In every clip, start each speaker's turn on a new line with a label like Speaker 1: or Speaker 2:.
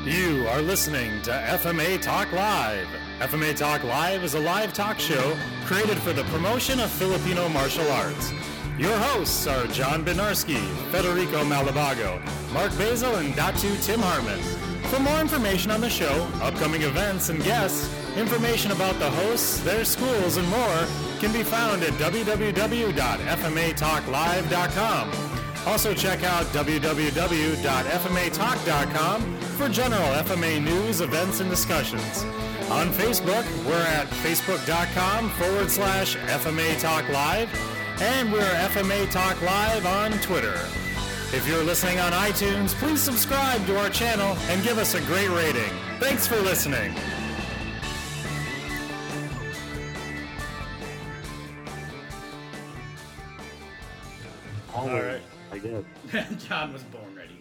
Speaker 1: You are listening to FMA Talk Live. FMA Talk Live is a live talk show created for the promotion of Filipino martial arts. Your hosts are John Bednarski, Federico Malabago, Mark Basil, and Datu Tim Harmon. For more information on the show, upcoming events and guests, information about the hosts, their schools, and more can be found at www.fmatalklive.com. Also check out www.fmatalk.com for general FMA news, events, and discussions. On Facebook, we're at facebook.com/FMA Talk Live, and we're FMA Talk Live on Twitter. If you're listening on iTunes, please subscribe to our channel and give us a great rating. Thanks for listening.
Speaker 2: All right. I guess.
Speaker 3: John was born ready.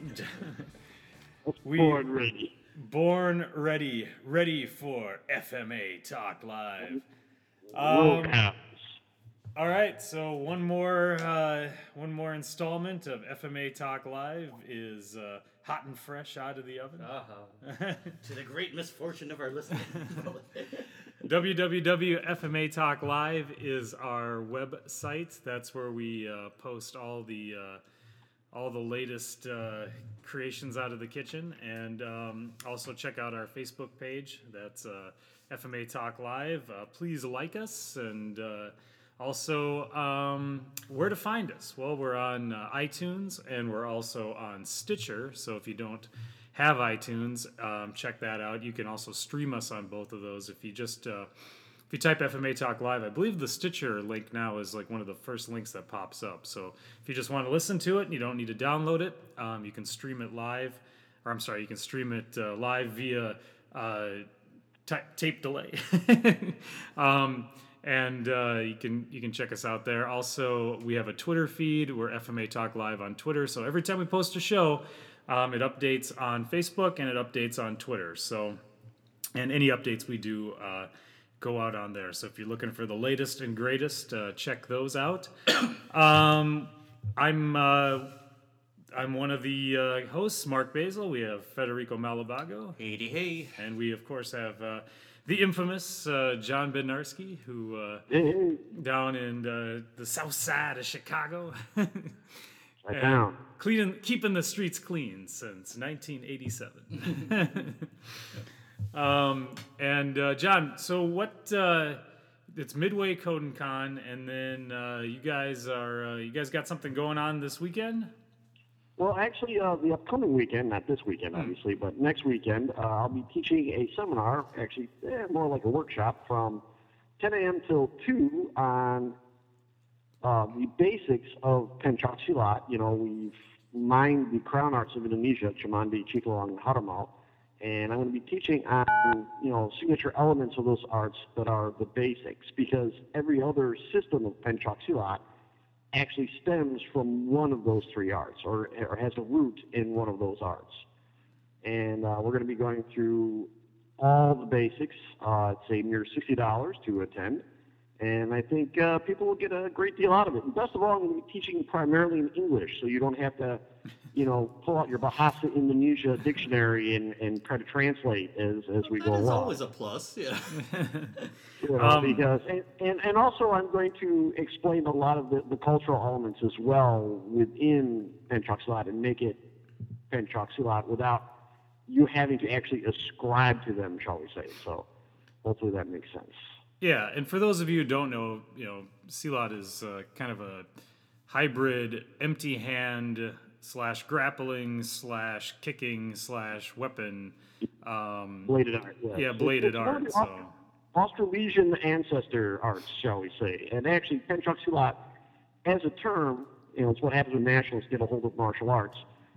Speaker 2: Born ready.
Speaker 3: Born ready. Ready for FMA Talk Live.
Speaker 2: All
Speaker 3: right, so one more installment of FMA Talk Live is hot and fresh out of the oven.
Speaker 4: To the great misfortune of our listeners.
Speaker 3: www.FMA Talk Live is our website. That's where we post all the latest creations out of the kitchen, and also check out our Facebook page. That's FMA Talk Live. Please like us, and also where to find us. Well, we're on iTunes, and we're also on Stitcher. So if you don't have iTunes, check that out. You can also stream us on both of those. If you just if you type FMA Talk Live, I believe the Stitcher link now is like one of the first links that pops up. So if you just want to listen to it and you don't need to download it, you can stream it live. Or I'm sorry, you can stream it live via tape delay. And you can check us out there. Also, we have a Twitter feed. We're FMA Talk Live on Twitter. So every time we post a show, it updates on Facebook and it updates on Twitter. So, and any updates we do go out on there. So if you're looking for the latest and greatest, check those out. I'm one of the hosts, Mark Basil. We have Federico Malabago.
Speaker 4: Hey.
Speaker 3: And we, of course, have the infamous John Bednarski, who down in the south side of Chicago.
Speaker 2: Right down.
Speaker 3: Keeping the streets clean since 1987. And John, so what? It's Midway Kodokan, and then you guys got something going on this weekend?
Speaker 2: Well, actually, the upcoming weekend, not this weekend, obviously, but next weekend, I'll be teaching a seminar, actually more like a workshop, from 10 a.m. till 2 on the basics of pencaksilat. You know, we've mined the crown arts of Indonesia, Cimandi, Cikulang, and Harimau, and I'm going to be teaching on, signature elements of those arts that are the basics, because every other system of pencaksilat actually stems from one of those three arts, or has a root in one of those arts. And we're going to be going through all the basics. It's a mere $60 to attend. And I think people will get a great deal out of it. And best of all, I'm going to be teaching primarily in English, so you don't have to, pull out your Bahasa Indonesia dictionary and try to translate as we go along.
Speaker 4: That's always a plus, yeah.
Speaker 2: Because and also I'm going to explain a lot of the cultural elements as well within pencaksilat and make it pencaksilat without you having to actually ascribe to them, shall we say. So hopefully that makes sense.
Speaker 3: Yeah, and for those of you who don't know, silat is kind of a hybrid empty hand / grappling / kicking / weapon.
Speaker 2: Bladed art.
Speaker 3: Yeah, bladed art. So.
Speaker 2: Australasian ancestor arts, shall we say. And actually, pencaksilat, as a term, it's what happens when nationalists get a hold of martial arts.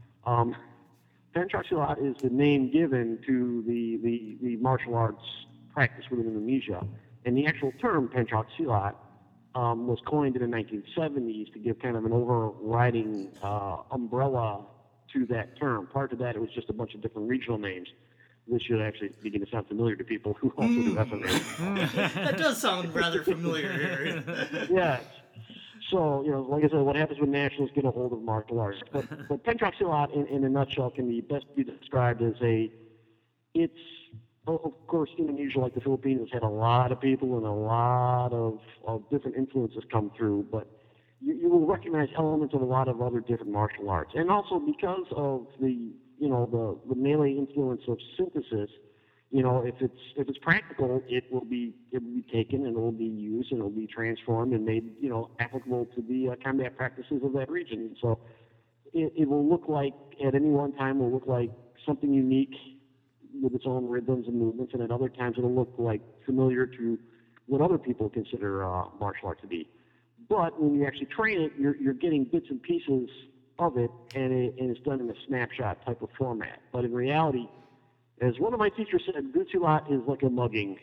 Speaker 2: Pencaksilat is the name given to the martial arts practice within Indonesia. And the actual term pencaksilat was coined in the 1970s to give kind of an overriding umbrella to that term. Prior to that, it was just a bunch of different regional names. This should actually begin to sound familiar to people who also do FMA.
Speaker 4: That does sound rather familiar here.
Speaker 2: Yes. So, like I said, what happens when nationalists get a hold of martial arts? But pencaksilat, in a nutshell, can best be described as a it's, of course, Indonesia, like the Philippines, has had a lot of people and a lot of different influences come through, but you will recognize elements of a lot of other different martial arts. And also because of the, the melee influence of synthesis, if it's practical, it will be taken and it will be used and it will be transformed and made, applicable to the combat practices of that region. So it will look like, at any one time, will look like something unique with its own rhythms and movements, and at other times it'll look like familiar to what other people consider martial art to be. But when you actually train it, you're getting bits and pieces of it, and it's done in a snapshot type of format. But in reality, as one of my teachers said, Gut Silat is like a mugging.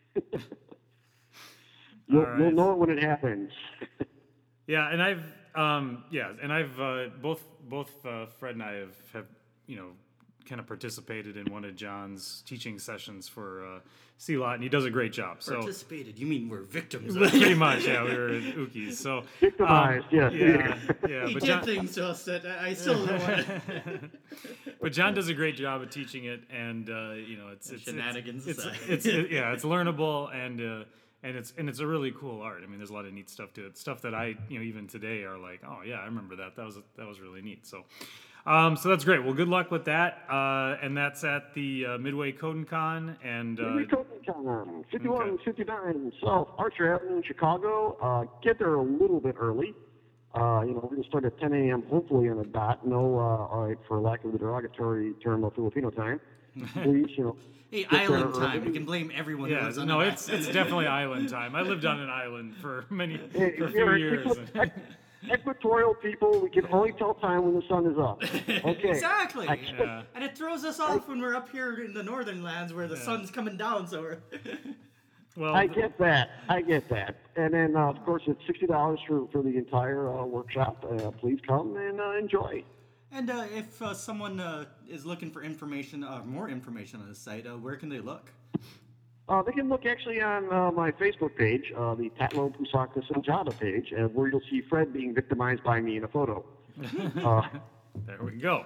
Speaker 2: You'll know it when it happens.
Speaker 3: Yeah, and I've both Fred and I have kind of participated in one of John's teaching sessions for Silat, and he does a great job. So
Speaker 4: Participated? You mean we're victims?
Speaker 3: pretty much, yeah. We were at Ukis, so
Speaker 2: Victimized, yes.
Speaker 3: yeah.
Speaker 4: He
Speaker 3: But
Speaker 4: did
Speaker 3: John,
Speaker 4: things to us that I still don't want to.
Speaker 3: but John does a great job of teaching it, and it's
Speaker 4: Shenanigans aside.
Speaker 3: it's learnable, and it's a really cool art. I mean, there's a lot of neat stuff to it. Stuff that I even today are like, oh yeah, I remember that. That was really neat. So that's great. Well, good luck with that. And that's at the Midway Kodokan and
Speaker 2: Midway Kodokan, 5159 South Archer Avenue in Chicago. Get there a little bit early. We're going to start at 10 a.m. hopefully on the dot. No, all right, for lack of the derogatory term of Filipino time. Please,
Speaker 4: Hey, island time. We can blame everyone.
Speaker 3: Yeah,
Speaker 4: who's on
Speaker 3: no,
Speaker 4: the
Speaker 3: it's definitely island time. I lived on an island for a few
Speaker 2: We're
Speaker 3: years.
Speaker 2: equatorial people, we can only tell time when the sun is up. Okay.
Speaker 4: Exactly.
Speaker 3: Yeah.
Speaker 4: And it throws us off when we're up here in the northern lands where the sun's coming down. So we're.
Speaker 3: Well,
Speaker 2: I get that. And then, of course, it's $60 for the entire workshop. Please come and enjoy.
Speaker 4: And if someone is looking for information, more information on the site, where can they look?
Speaker 2: They can look actually on my Facebook page, the Tatlo Pusaka Sanjata page, where you'll see Fred being victimized by me in a photo.
Speaker 3: There we go.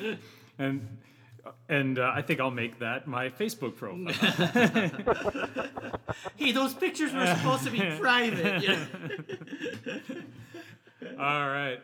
Speaker 3: And I think I'll make that my Facebook profile.
Speaker 4: Hey, those pictures were supposed to be private. Yeah.
Speaker 3: All right.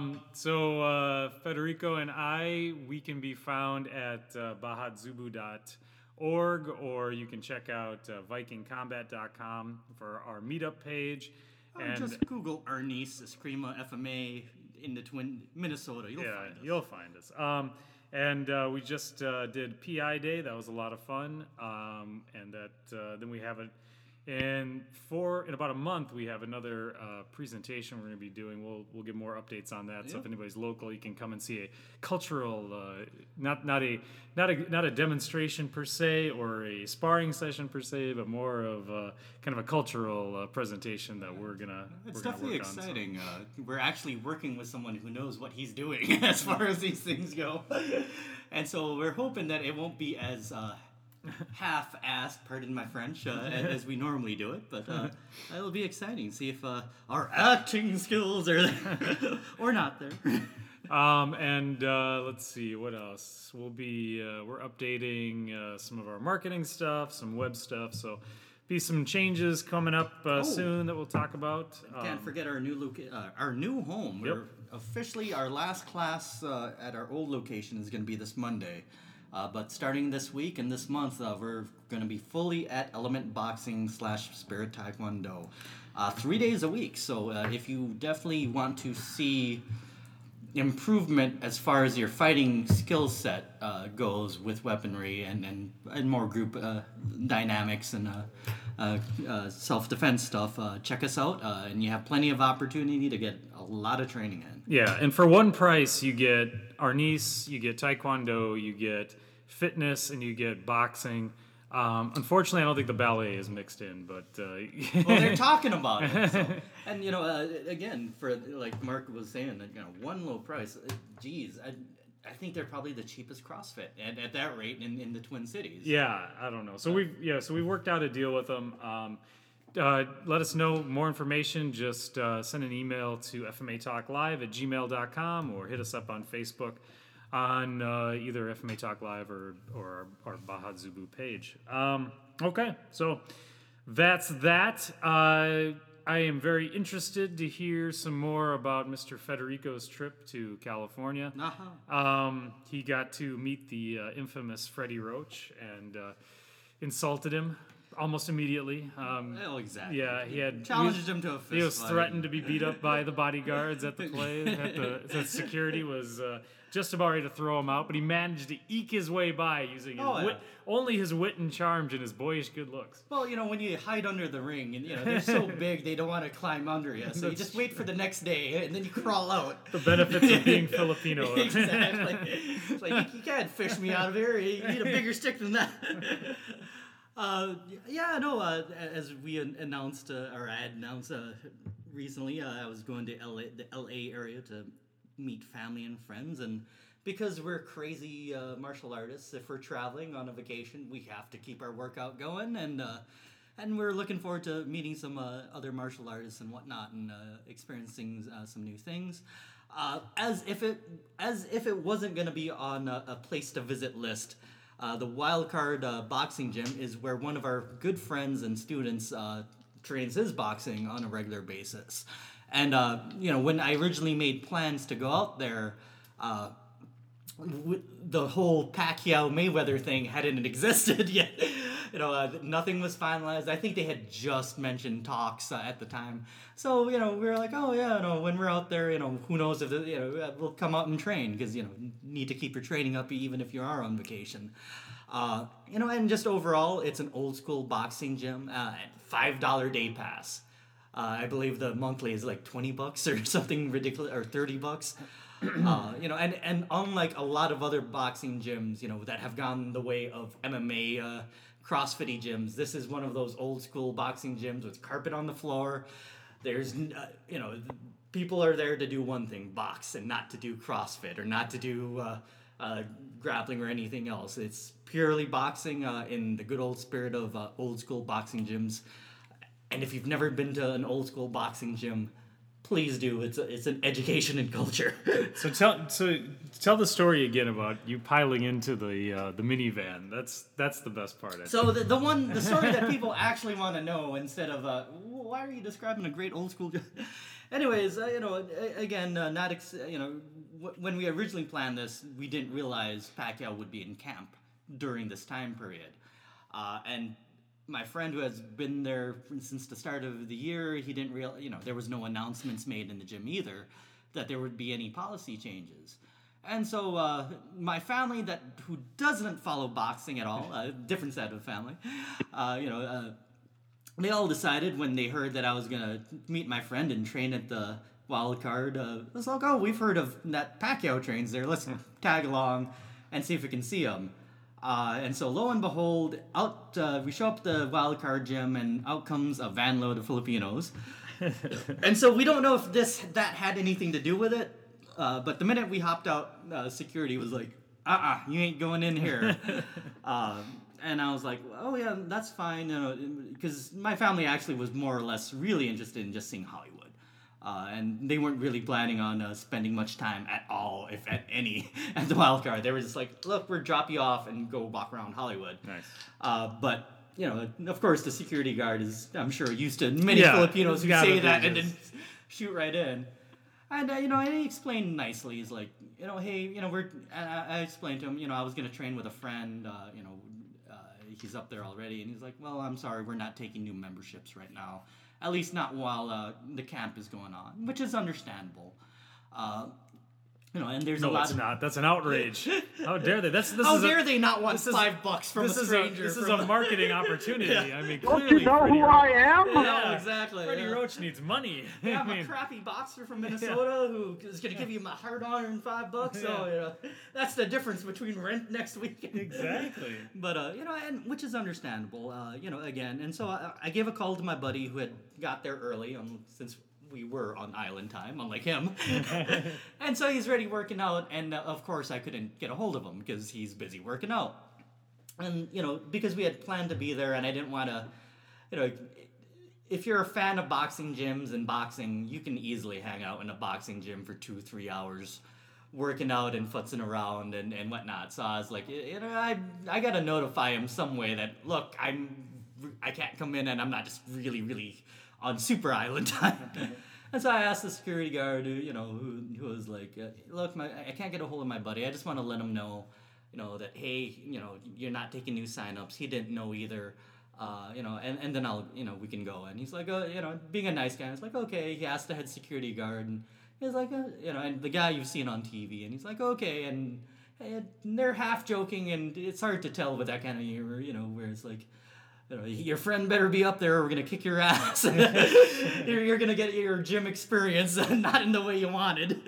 Speaker 3: So Federico and we can be found at bahadzubu.org, or you can check out vikingcombat.com for our meetup page.
Speaker 4: And just Google Arnis Eskrima FMA in the Twin Minnesota.
Speaker 3: You'll find us. And we just did PI Day. That was a lot of fun. And that then we have in about a month we have another presentation we're going to be doing. We'll give more updates on that. Yeah. So if anybody's local, you can come and see a cultural, not a demonstration per se or a sparring session per se, but more of kind of a cultural presentation that we're gonna.
Speaker 4: It's definitely exciting. We're actually working with someone who knows what he's doing as far as these things go, and so we're hoping that it won't be as. Half-assed, pardon my French, as we normally do it, but it'll be exciting. See if our acting skills are there or not there.
Speaker 3: And let's see what else. We're updating some of our marketing stuff, some web stuff. So, be some changes coming up soon that we'll talk about.
Speaker 4: Can't forget our new home.
Speaker 3: Yep.
Speaker 4: We're officially our last class at our old location is going to be this Monday. But starting this week and this month, we're going to be fully at Element Boxing / Spirit Taekwondo, 3 days a week. So if you definitely want to see improvement as far as your fighting skill set goes with weaponry and more group dynamics and self-defense stuff, check us out. And you have plenty of opportunity to get a lot of training in.
Speaker 3: Yeah, and for one price, you get Arnis, you get Taekwondo, you get fitness, and you get boxing. Unfortunately, I don't think the ballet is mixed in, but
Speaker 4: well, they're talking about it. So. And again, for like Mark was saying, one low price. Geez, I think they're probably the cheapest CrossFit at that rate in the Twin Cities.
Speaker 3: Yeah, I don't know. So we worked out a deal with them. Let us know more information. Just send an email to fmatalklive@gmail.com or hit us up on Facebook. on either FMA Talk Live or our Baja Zubu page. Okay, so that's that. I am very interested to hear some more about Mr. Federico's trip to California. He got to meet the infamous Freddie Roach and insulted him almost immediately.
Speaker 4: Exactly.
Speaker 3: Yeah, he had
Speaker 4: challenged him to a fist
Speaker 3: He was
Speaker 4: fight.
Speaker 3: threatened to be beat up by the bodyguards at the play. The security was just about ready to throw him out, but he managed to eke his way by using only his wit and charms and his boyish good looks.
Speaker 4: Well, when you hide under the ring, and they're so big they don't want to climb under you, so you just wait for the next day and then you crawl out.
Speaker 3: The benefits of being Filipino.
Speaker 4: Exactly. It's like you can't fish me out of here. You need a bigger stick than that. As we announced, or I had announced recently, I was going to the LA area to meet family and friends, and because we're crazy martial artists, if we're traveling on a vacation, we have to keep our workout going, and we're looking forward to meeting some other martial artists and whatnot, and experiencing some new things. As if it wasn't going to be on a place to visit list. The Wildcard Boxing Gym is where one of our good friends and students trains his boxing on a regular basis. And, when I originally made plans to go out there, the whole Pacquiao-Mayweather thing hadn't existed yet. Nothing was finalized. I think they had just mentioned talks at the time. So, we were like, when we're out there, who knows if, we'll come out and train because, need to keep your training up even if you are on vacation. And just overall, it's an old school boxing gym, $5 day pass. I believe the monthly is like $20 or something ridiculous, or $30. And unlike a lot of other boxing gyms, that have gone the way of MMA, CrossFit gyms, this is one of those old school boxing gyms with carpet on the floor. There's, people are there to do one thing, box, and not to do CrossFit or not to do grappling or anything else. It's purely boxing in the good old spirit of old school boxing gyms. And if you've never been to an old school boxing gym, please do. It's an education and culture.
Speaker 3: So tell the story again about you piling into the minivan. That's the best part.
Speaker 4: So the story that people actually want to know instead of why are you describing a great old school gym? Anyways, when we originally planned this, we didn't realize Pacquiao would be in camp during this time period, and my friend who has been there since the start of the year, he didn't there was no announcements made in the gym either that there would be any policy changes. And so my family who doesn't follow boxing at all, a different set of family, they all decided when they heard that I was going to meet my friend and train at the Wild Card, it was like, we've heard of that Pacquiao trains there. Let's tag along and see if we can see him. And so lo and behold, we show up at the Wild Card Gym, and out comes a van load of Filipinos. And so we don't know if that had anything to do with it, but the minute we hopped out, security was like, you ain't going in here. And I was like, oh yeah, that's fine, because my family actually was more or less really interested in just seeing Hollywood. And they weren't really planning on spending much time at all, if at any, at the Wild Card. They were just like, look, we'll drop you off and go walk around Hollywood.
Speaker 3: Nice.
Speaker 4: But, of course, the security guard is, I'm sure, used to many Filipinos who say that and then shoot right in. And, and he explained nicely. He's like, hey, I explained to him, I was going to train with a friend, he's up there already. And he's like, well, I'm sorry, we're not taking new memberships right now. At least not while the camp is going on, which is understandable. And there's a lot.
Speaker 3: No, it's not. That's an outrage. How dare they?
Speaker 4: How dare they not want $5 from a stranger?
Speaker 3: This is a marketing opportunity.
Speaker 4: Yeah.
Speaker 3: I mean,
Speaker 2: Don't
Speaker 3: clearly,
Speaker 2: you know
Speaker 3: Freddie
Speaker 2: who I am?
Speaker 4: Yeah, exactly.
Speaker 3: Freddie Roach needs money.
Speaker 4: Yeah, I'm a crappy boxer from Minnesota who is going to give you my hard-earned $5. So that's the difference between rent next week.
Speaker 3: Exactly.
Speaker 4: But and which is understandable. Again, and so I gave a call to my buddy who had got there early, since we were on island time, unlike him. And so he's ready working out, and of course I couldn't get a hold of him because he's busy working out. And, because we had planned to be there, and I didn't want to, if you're a fan of boxing gyms and boxing, you can easily hang out in a boxing gym for 2-3 hours working out and futzing around and whatnot. So I was like, I gotta notify him some way that, look, I can't come in and I'm not just really on super island time. And so I asked the security guard, who was like, look, I can't get a hold of my buddy. I just want to let him know, that, hey, you're not taking new signups. He didn't know either. And then we can go. And he's like, being a nice guy, I was like, okay. He asked the head security guard, and he's like, and the guy you've seen on TV, and he's like, okay. And they're half joking, and it's hard to tell with that kind of humor, where it's like, your friend better be up there or we're going to kick your ass. You're going to get your gym experience not in the way you wanted.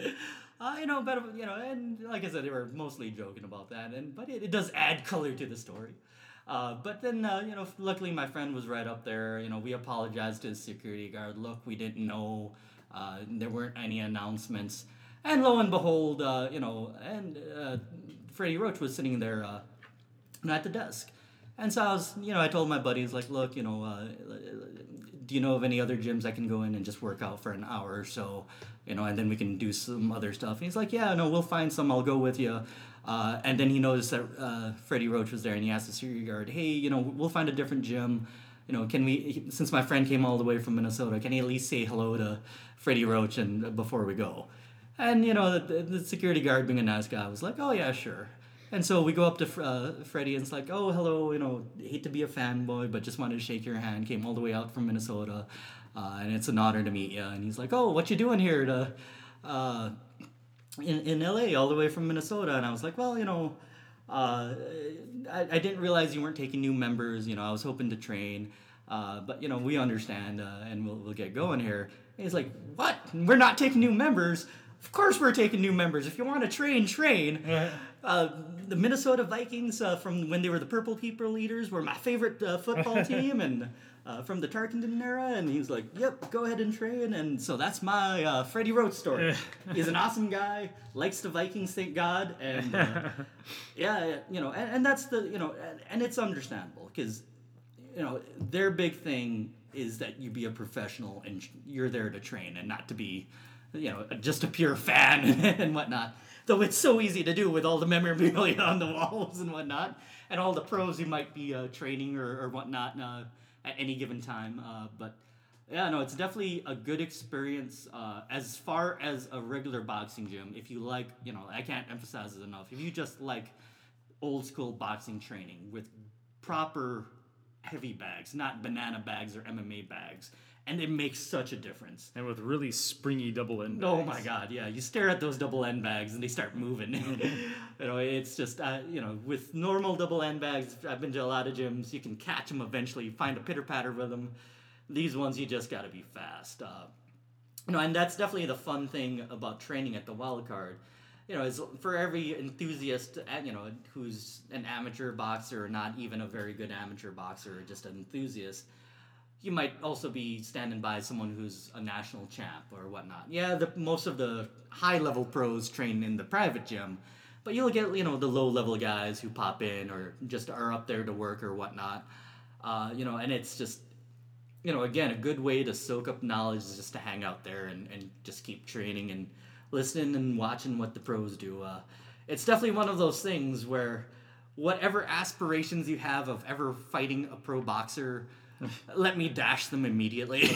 Speaker 4: And like I said, they were mostly joking about that, but it does add color to the story. But then, luckily my friend was right up there. We apologized to the security guard. Look, we didn't know. There weren't any announcements. And lo and behold, Freddie Roach was sitting there at the desk. And so I told my buddies, like, look, do you know of any other gyms I can go in and just work out for an hour or so, and then we can do some other stuff. And he's like, yeah, no, we'll find some. I'll go with you. And then he noticed that Freddie Roach was there, and he asked the security guard, hey, we'll find a different gym. Can we, since my friend came all the way from Minnesota, can he at least say hello to Freddie Roach and before we go? And, the security guard, being a nice guy, was like, oh, yeah, sure. And so we go up to Freddie, and it's like, oh, hello, hate to be a fanboy, but just wanted to shake your hand, came all the way out from Minnesota, and it's an honor to meet you. And he's like, oh, what you doing here in L.A. all the way from Minnesota? And I was like, well, I didn't realize you weren't taking new members. I was hoping to train, but, we understand, and we'll get going here. And he's like, what? We're not taking new members? Of course we're taking new members. If you want to train. The Minnesota Vikings, from when they were the Purple People Eaters, were my favorite football team, and from the Tarkenton era. And he was like, yep, go ahead and train. And so that's my Freddie Roach story. He's an awesome guy, likes the Vikings, thank God. And and that's and it's understandable because, their big thing is that you be a professional and you're there to train and not to be, just a pure fan and whatnot. Though it's so easy to do with all the memorabilia on the walls and whatnot, and all the pros you might be training or whatnot at any given time. But yeah, no, it's definitely a good experience as far as a regular boxing gym. If you like, I can't emphasize it enough. If you just like old school boxing training with proper heavy bags, not banana bags or MMA bags. And it makes such a difference.
Speaker 3: And with really springy double end bags.
Speaker 4: Oh my God, yeah. You stare at those double end bags and they start moving. It's just, with normal double end bags, I've been to a lot of gyms, you can catch them eventually, find a pitter-patter with them. These ones, you just got to be fast. And that's definitely the fun thing about training at the Wild Card. Is for every enthusiast, who's an amateur boxer or not even a very good amateur boxer or just an enthusiast, you might also be standing by someone who's a national champ or whatnot. Yeah, most of the high-level pros train in the private gym, but you'll get, the low-level guys who pop in or just are up there to work or whatnot. And it's just, again, a good way to soak up knowledge is just to hang out there and just keep training and listening and watching what the pros do. It's definitely one of those things where whatever aspirations you have of ever fighting a pro boxer, let me dash them immediately.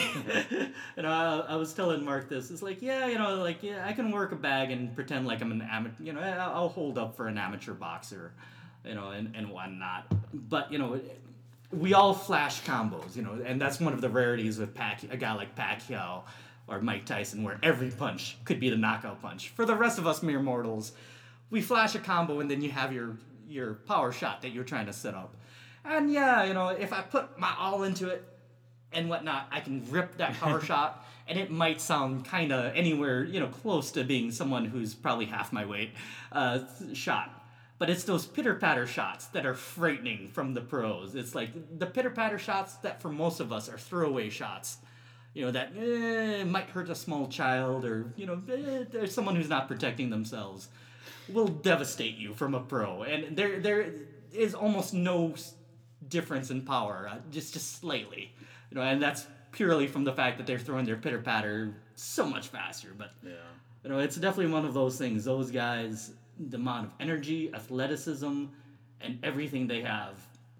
Speaker 4: I was telling Mark this. It's like, I can work a bag and pretend like I'm an amateur. I'll hold up for an amateur boxer, and whatnot. But we all flash combos, and that's one of the rarities with a guy like Pacquiao or Mike Tyson, where every punch could be the knockout punch. For the rest of us mere mortals, we flash a combo and then you have your power shot that you're trying to set up. And if I put my all into it and whatnot, I can rip that power shot, and it might sound kind of anywhere, close to being someone who's probably half my weight shot. But it's those pitter-patter shots that are frightening from the pros. It's like the pitter-patter shots that for most of us are throwaway shots. That might hurt a small child or, there's someone who's not protecting themselves. Will devastate you from a pro. And there is almost no difference in power, just slightly, and that's purely from the fact that they're throwing their pitter patter so much faster. But It's definitely one of those things. Those guys, the amount of energy, athleticism, and everything they have,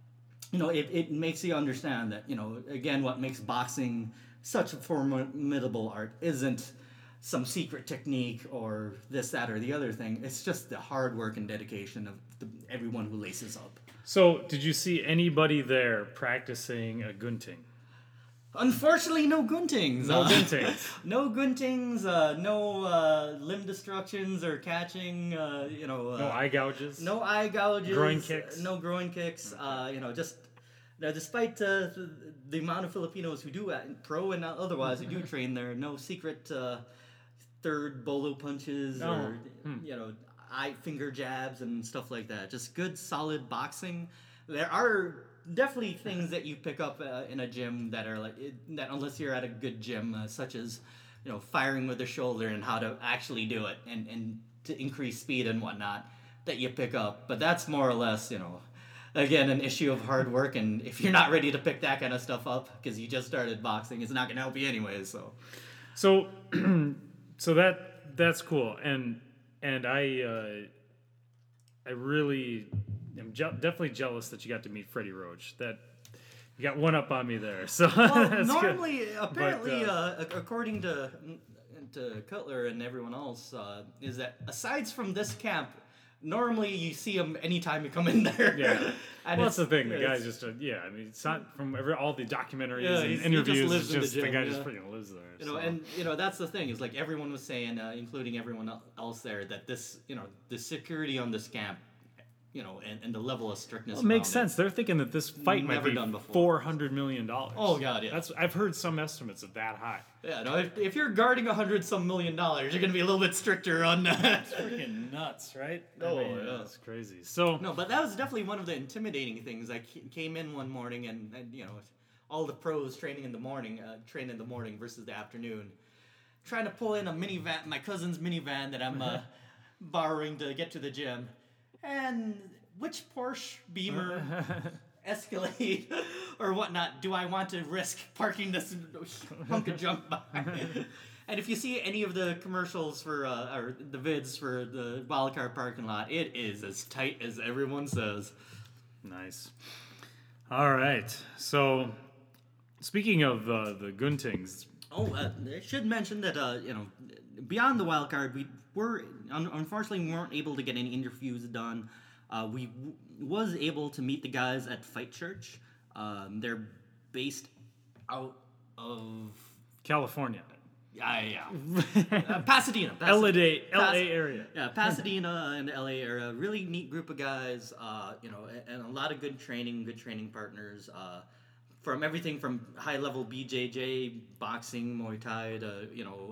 Speaker 4: it makes you understand that, again, what makes boxing such a formidable art isn't some secret technique or this, that, or the other thing. It's just the hard work and dedication of everyone who laces up.
Speaker 3: So, did you see anybody there practicing a gunting?
Speaker 4: Unfortunately, no guntings.
Speaker 3: No guntings.
Speaker 4: No guntings. No limb destructions or catching.
Speaker 3: No eye gouges.
Speaker 4: No eye gouges.
Speaker 3: Groin kicks.
Speaker 4: No groin kicks. Just despite the amount of Filipinos who do pro and otherwise who do train there, no secret third bolo punches or eye finger jabs and stuff like that. Just good solid boxing. There are definitely things that you pick up in a gym that are that unless you're at a good gym, such as firing with the shoulder and how to actually do it and to increase speed and whatnot, that you pick up. But that's more or less again an issue of hard work, and if you're not ready to pick that kind of stuff up because you just started boxing, it's not going to help you anyways.
Speaker 3: So that's cool, and I really am definitely jealous that you got to meet Freddie Roach. That you got one up on me there. So
Speaker 4: well, normally,
Speaker 3: good.
Speaker 4: Apparently, according to Cutler and everyone else, is that aside from this camp, normally you see him anytime you come in there.
Speaker 3: Yeah, and that's the thing. The guy's just it's not from all the documentaries and interviews.
Speaker 4: He just lives
Speaker 3: it's just
Speaker 4: in the
Speaker 3: the guy
Speaker 4: gym,
Speaker 3: just freaking lives there.
Speaker 4: And that's the thing. Is like everyone was saying, including everyone else there, that this, the security on this camp, and the level of strictness.
Speaker 3: Well, it makes sense. They're thinking that this fight might be $400 million.
Speaker 4: Oh God, yeah.
Speaker 3: I've heard some estimates of that high.
Speaker 4: Yeah, no. If you're guarding $100-some million, you're gonna be a little bit stricter on that.
Speaker 3: It's freaking nuts, right?
Speaker 4: Yeah,
Speaker 3: that's crazy. So
Speaker 4: no, but that was definitely one of the intimidating things. I came in one morning and all the pros training in the morning versus the afternoon, trying to pull in a minivan, my cousin's minivan that I'm borrowing to get to the gym. And which Porsche, Beamer, Escalade, or whatnot do I want to risk parking this hunk of junk behind? And if you see any of the commercials for, or the vids for the Wildcard parking lot, it is as tight as everyone says.
Speaker 3: Nice. All right. So, speaking of the Guntings.
Speaker 4: I should mention that, beyond the Wildcard, unfortunately, we weren't able to get any interviews done. We was able to meet the guys at Fight Church. They're based out of
Speaker 3: California.
Speaker 4: Yeah. Pasadena.
Speaker 3: LA area.
Speaker 4: Yeah, Pasadena and the LA area. Really neat group of guys, and a lot of good training partners. From everything from high-level BJJ, boxing, Muay Thai, to,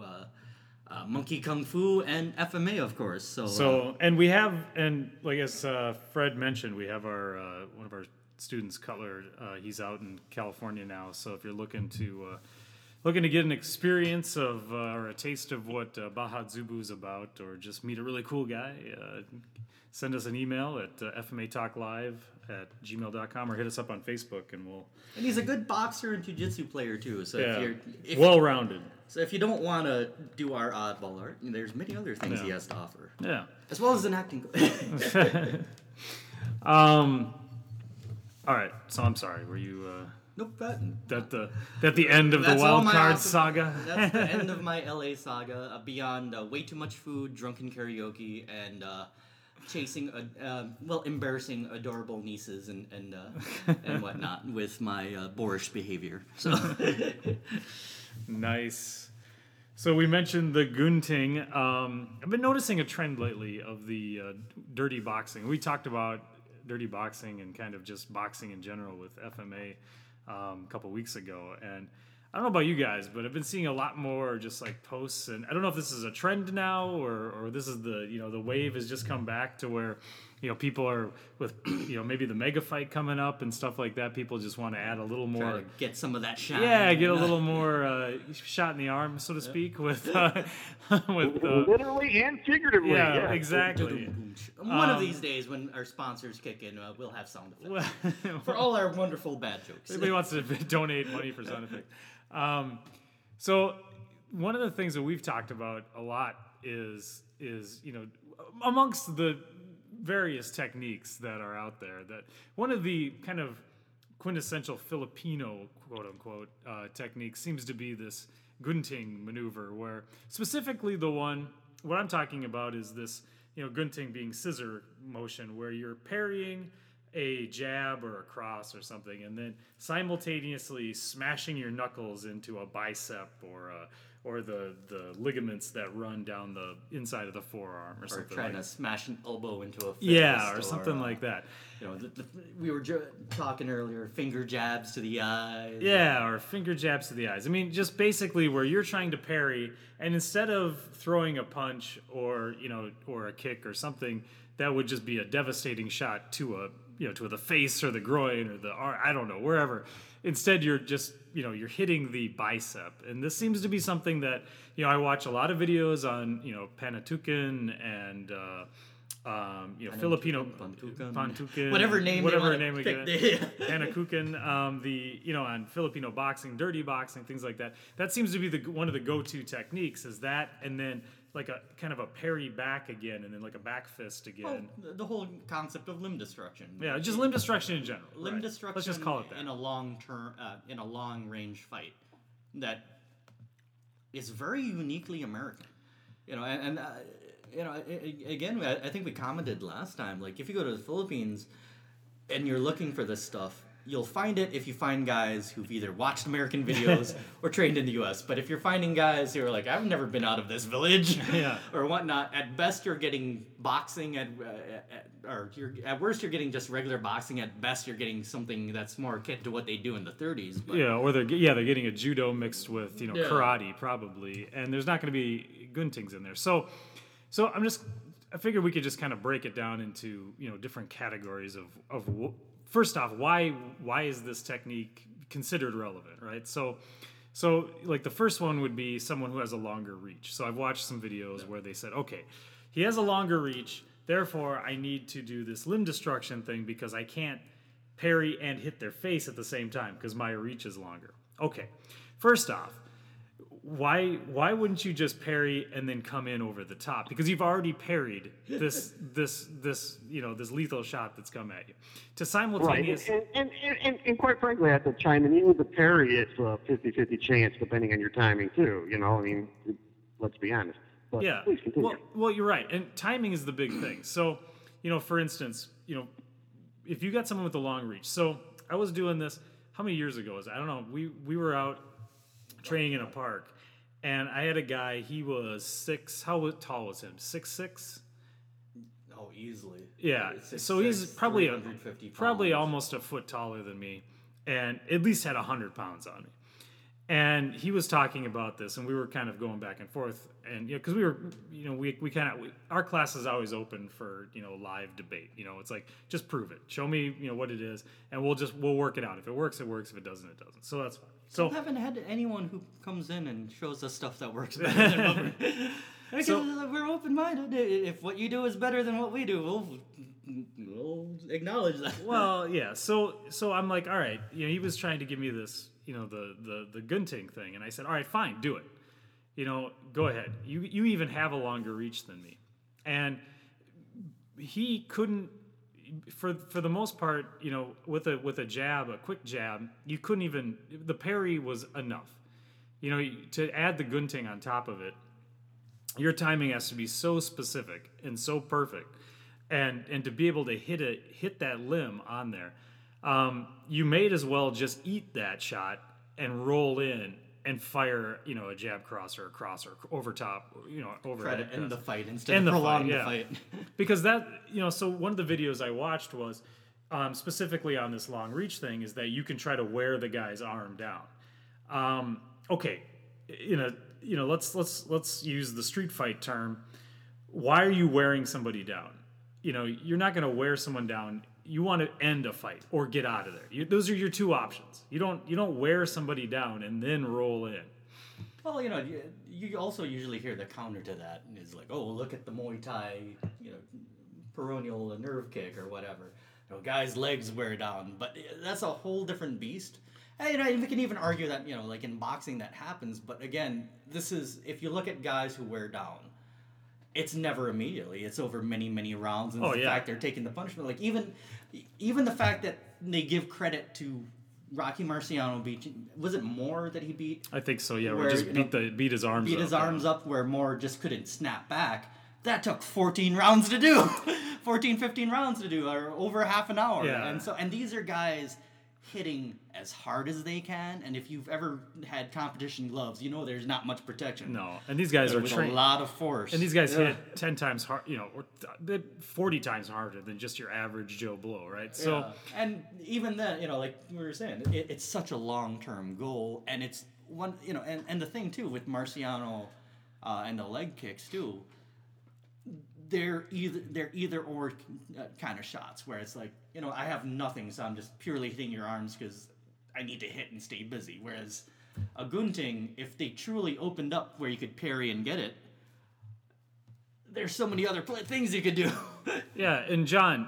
Speaker 4: Monkey Kung Fu, and FMA, of course. So
Speaker 3: and we have, and like as Fred mentioned, we have our one of our students, Cutler. He's out in California now. So if you're looking to get an experience of or a taste of what Baja Zubu is about, or just meet a really cool guy, send us an email at fmatalklive@gmail.com or hit us up on Facebook, and we'll.
Speaker 4: And he's a good boxer and jiu-jitsu player too. So if
Speaker 3: well-rounded.
Speaker 4: So if you don't want to do our oddball art, there's many other things he has to offer.
Speaker 3: Yeah.
Speaker 4: As well as an acting.
Speaker 3: All right. So I'm sorry. Were you?
Speaker 4: Nope.
Speaker 3: That the end of the wild card saga.
Speaker 4: That's the end of my LA saga. Beyond way too much food, drunken karaoke, and chasing embarrassing adorable nieces and whatnot with my boorish behavior. So
Speaker 3: nice. So we mentioned the gunting. I've been noticing a trend lately of the dirty boxing. We talked about dirty boxing and kind of just boxing in general with FMA a couple weeks ago, and I don't know about you guys, but I've been seeing a lot more just like posts, and I don't know if this is a trend now or this is the wave has just come back to where people are with maybe the mega fight coming up and stuff like that. People just want to add a little more,
Speaker 4: try to get some of that shot.
Speaker 3: Yeah, get a little more shot in the arm, so to speak, with
Speaker 2: literally and figuratively.
Speaker 3: Yeah, exactly.
Speaker 4: One of these days, when our sponsors kick in, we'll have sound effects for all our wonderful bad jokes.
Speaker 3: Everybody wants to donate money for sound effects. So one of the things that we've talked about a lot is amongst the various techniques that are out there, that one of the kind of quintessential Filipino quote unquote technique seems to be this gunting maneuver, where specifically what I'm talking about is this, gunting being scissor motion, where you're parrying a jab or a cross or something, and then simultaneously smashing your knuckles into a bicep or the ligaments that run down the inside of the forearm or something.
Speaker 4: Or trying
Speaker 3: like
Speaker 4: to smash an elbow into a fist.
Speaker 3: Yeah, or something like that.
Speaker 4: We were talking earlier, finger jabs to the eyes.
Speaker 3: Yeah, or finger jabs to the eyes. I mean, just basically where you're trying to parry, and instead of throwing a punch or a kick or something that would just be a devastating shot to the face or the groin or the arm, I don't know, wherever. Instead, you're just, you're hitting the bicep. And this seems to be something that, I watch a lot of videos on, Panatukan and, Filipino Pantukan, whatever name we get, Panakukan, on Filipino boxing, dirty boxing, things like that. That seems to be one of the go-to techniques, is that, and then like a kind of a parry back again, and then like a back fist again.
Speaker 4: Well, the whole concept of limb destruction.
Speaker 3: Yeah, just limb destruction in general.
Speaker 4: Limb destruction.
Speaker 3: Let's just call it that.
Speaker 4: In a long range fight, that is very uniquely American. Again, I think we commented last time, like, if you go to the Philippines and you're looking for this stuff, you'll find it if you find guys who've either watched American videos or trained in the U.S. But if you're finding guys who are like, I've never been out of this village, or whatnot, at best you're getting boxing, at worst you're getting just regular boxing. At best you're getting something that's more akin to what they do in the 30s. But
Speaker 3: or they're getting a judo mixed with karate probably, and there's not going to be guntings in there. So I figured we could just kind of break it down into different categories of first off, why is this technique considered relevant, right? So like the first one would be someone who has a longer reach. So I've watched some videos where they said, okay, he has a longer reach, therefore I need to do this limb destruction thing because I can't parry and hit their face at the same time because my reach is longer. Okay, first off, why wouldn't you just parry and then come in over the top? Because you've already parried this lethal shot that's come at you. To simultaneously...
Speaker 2: Right, and quite frankly, I have to chime in, even with the parry, it's a 50-50 chance depending on your timing too, let's be honest. But
Speaker 3: yeah,
Speaker 2: please continue.
Speaker 3: Well, you're right, and timing is the big thing. So, for instance, if you got someone with a long reach. So I was doing this, how many years ago was it? I don't know, we were out training in a park, and I had a guy, he was how tall was him? 6'6"?
Speaker 4: Oh, easily.
Speaker 3: Yeah,
Speaker 4: 6'6",
Speaker 3: so he's probably
Speaker 4: pounds.
Speaker 3: Almost a foot taller than me, and at least had 100 pounds on me. And he was talking about this, and we were kind of going back and forth, and because we were, our class is always open for live debate. It's like, just prove it, show me what it is, and we'll work it out. If it works, it works. If it doesn't, it doesn't. So that's fine. So
Speaker 4: I haven't had anyone who comes in and shows us stuff that works better than what we're open-minded. If what you do is better than what we do, we'll acknowledge that.
Speaker 3: Well, yeah. So I'm like, all right. He was trying to give me this, the gunting thing, and I said, all right, fine, do it. Go ahead. You even have a longer reach than me, and he couldn't. For the most part, with a jab, a quick jab, you couldn't even. The parry was enough. To add the gunting on top of it, your timing has to be so specific and so perfect, and to be able to hit that limb on there, you may as well just eat that shot and roll in and fire, a jab cross or a cross or over top, over.
Speaker 4: Try to end the fight instead of prolong the fight.
Speaker 3: Because that, so one of the videos I watched was specifically on this long reach thing, is that you can try to wear the guy's arm down. Okay, let's use the street fight term. Why are you wearing somebody down? You're not going to wear someone down. You want to end a fight or get out of there. Those are your two options. You don't wear somebody down and then roll in.
Speaker 4: Well, you also usually hear the counter to that is like, oh, look at the Muay Thai, peroneal nerve kick or whatever. Guys' legs wear down, but that's a whole different beast. And we can even argue that like in boxing that happens. But again, this is if you look at guys who wear down, it's never immediately. It's over many, many rounds, and
Speaker 3: Oh,
Speaker 4: the
Speaker 3: yeah.
Speaker 4: fact they're taking the punishment. Like even the fact that they give credit to Rocky Marciano was it Moore that he beat?
Speaker 3: I think so. Yeah,
Speaker 4: Where,
Speaker 3: we just
Speaker 4: you know,
Speaker 3: beat his arms.
Speaker 4: Beat
Speaker 3: up,
Speaker 4: his arms up where Moore just couldn't snap back. That took 14 rounds to do. 14, 15 rounds to do, or over half an hour.
Speaker 3: Yeah.
Speaker 4: And these are guys hitting as hard as they can, and if you've ever had competition gloves, you know there's not much protection.
Speaker 3: No, and these guys are
Speaker 4: with
Speaker 3: trained.
Speaker 4: a lot of force.
Speaker 3: And these guys hit 10 times hard, or 40 times harder than just your average Joe Blow, right? So,
Speaker 4: Yeah. And even then, like we were saying, it's such a long-term goal, and it's one, and the thing too with Marciano and the leg kicks too, they're either or kind of shots where it's like, I have nothing, so I'm just purely hitting your arms because I need to hit and stay busy. Whereas a gunting, if they truly opened up where you could parry and get it, there's so many other things you could do.
Speaker 3: yeah, and John,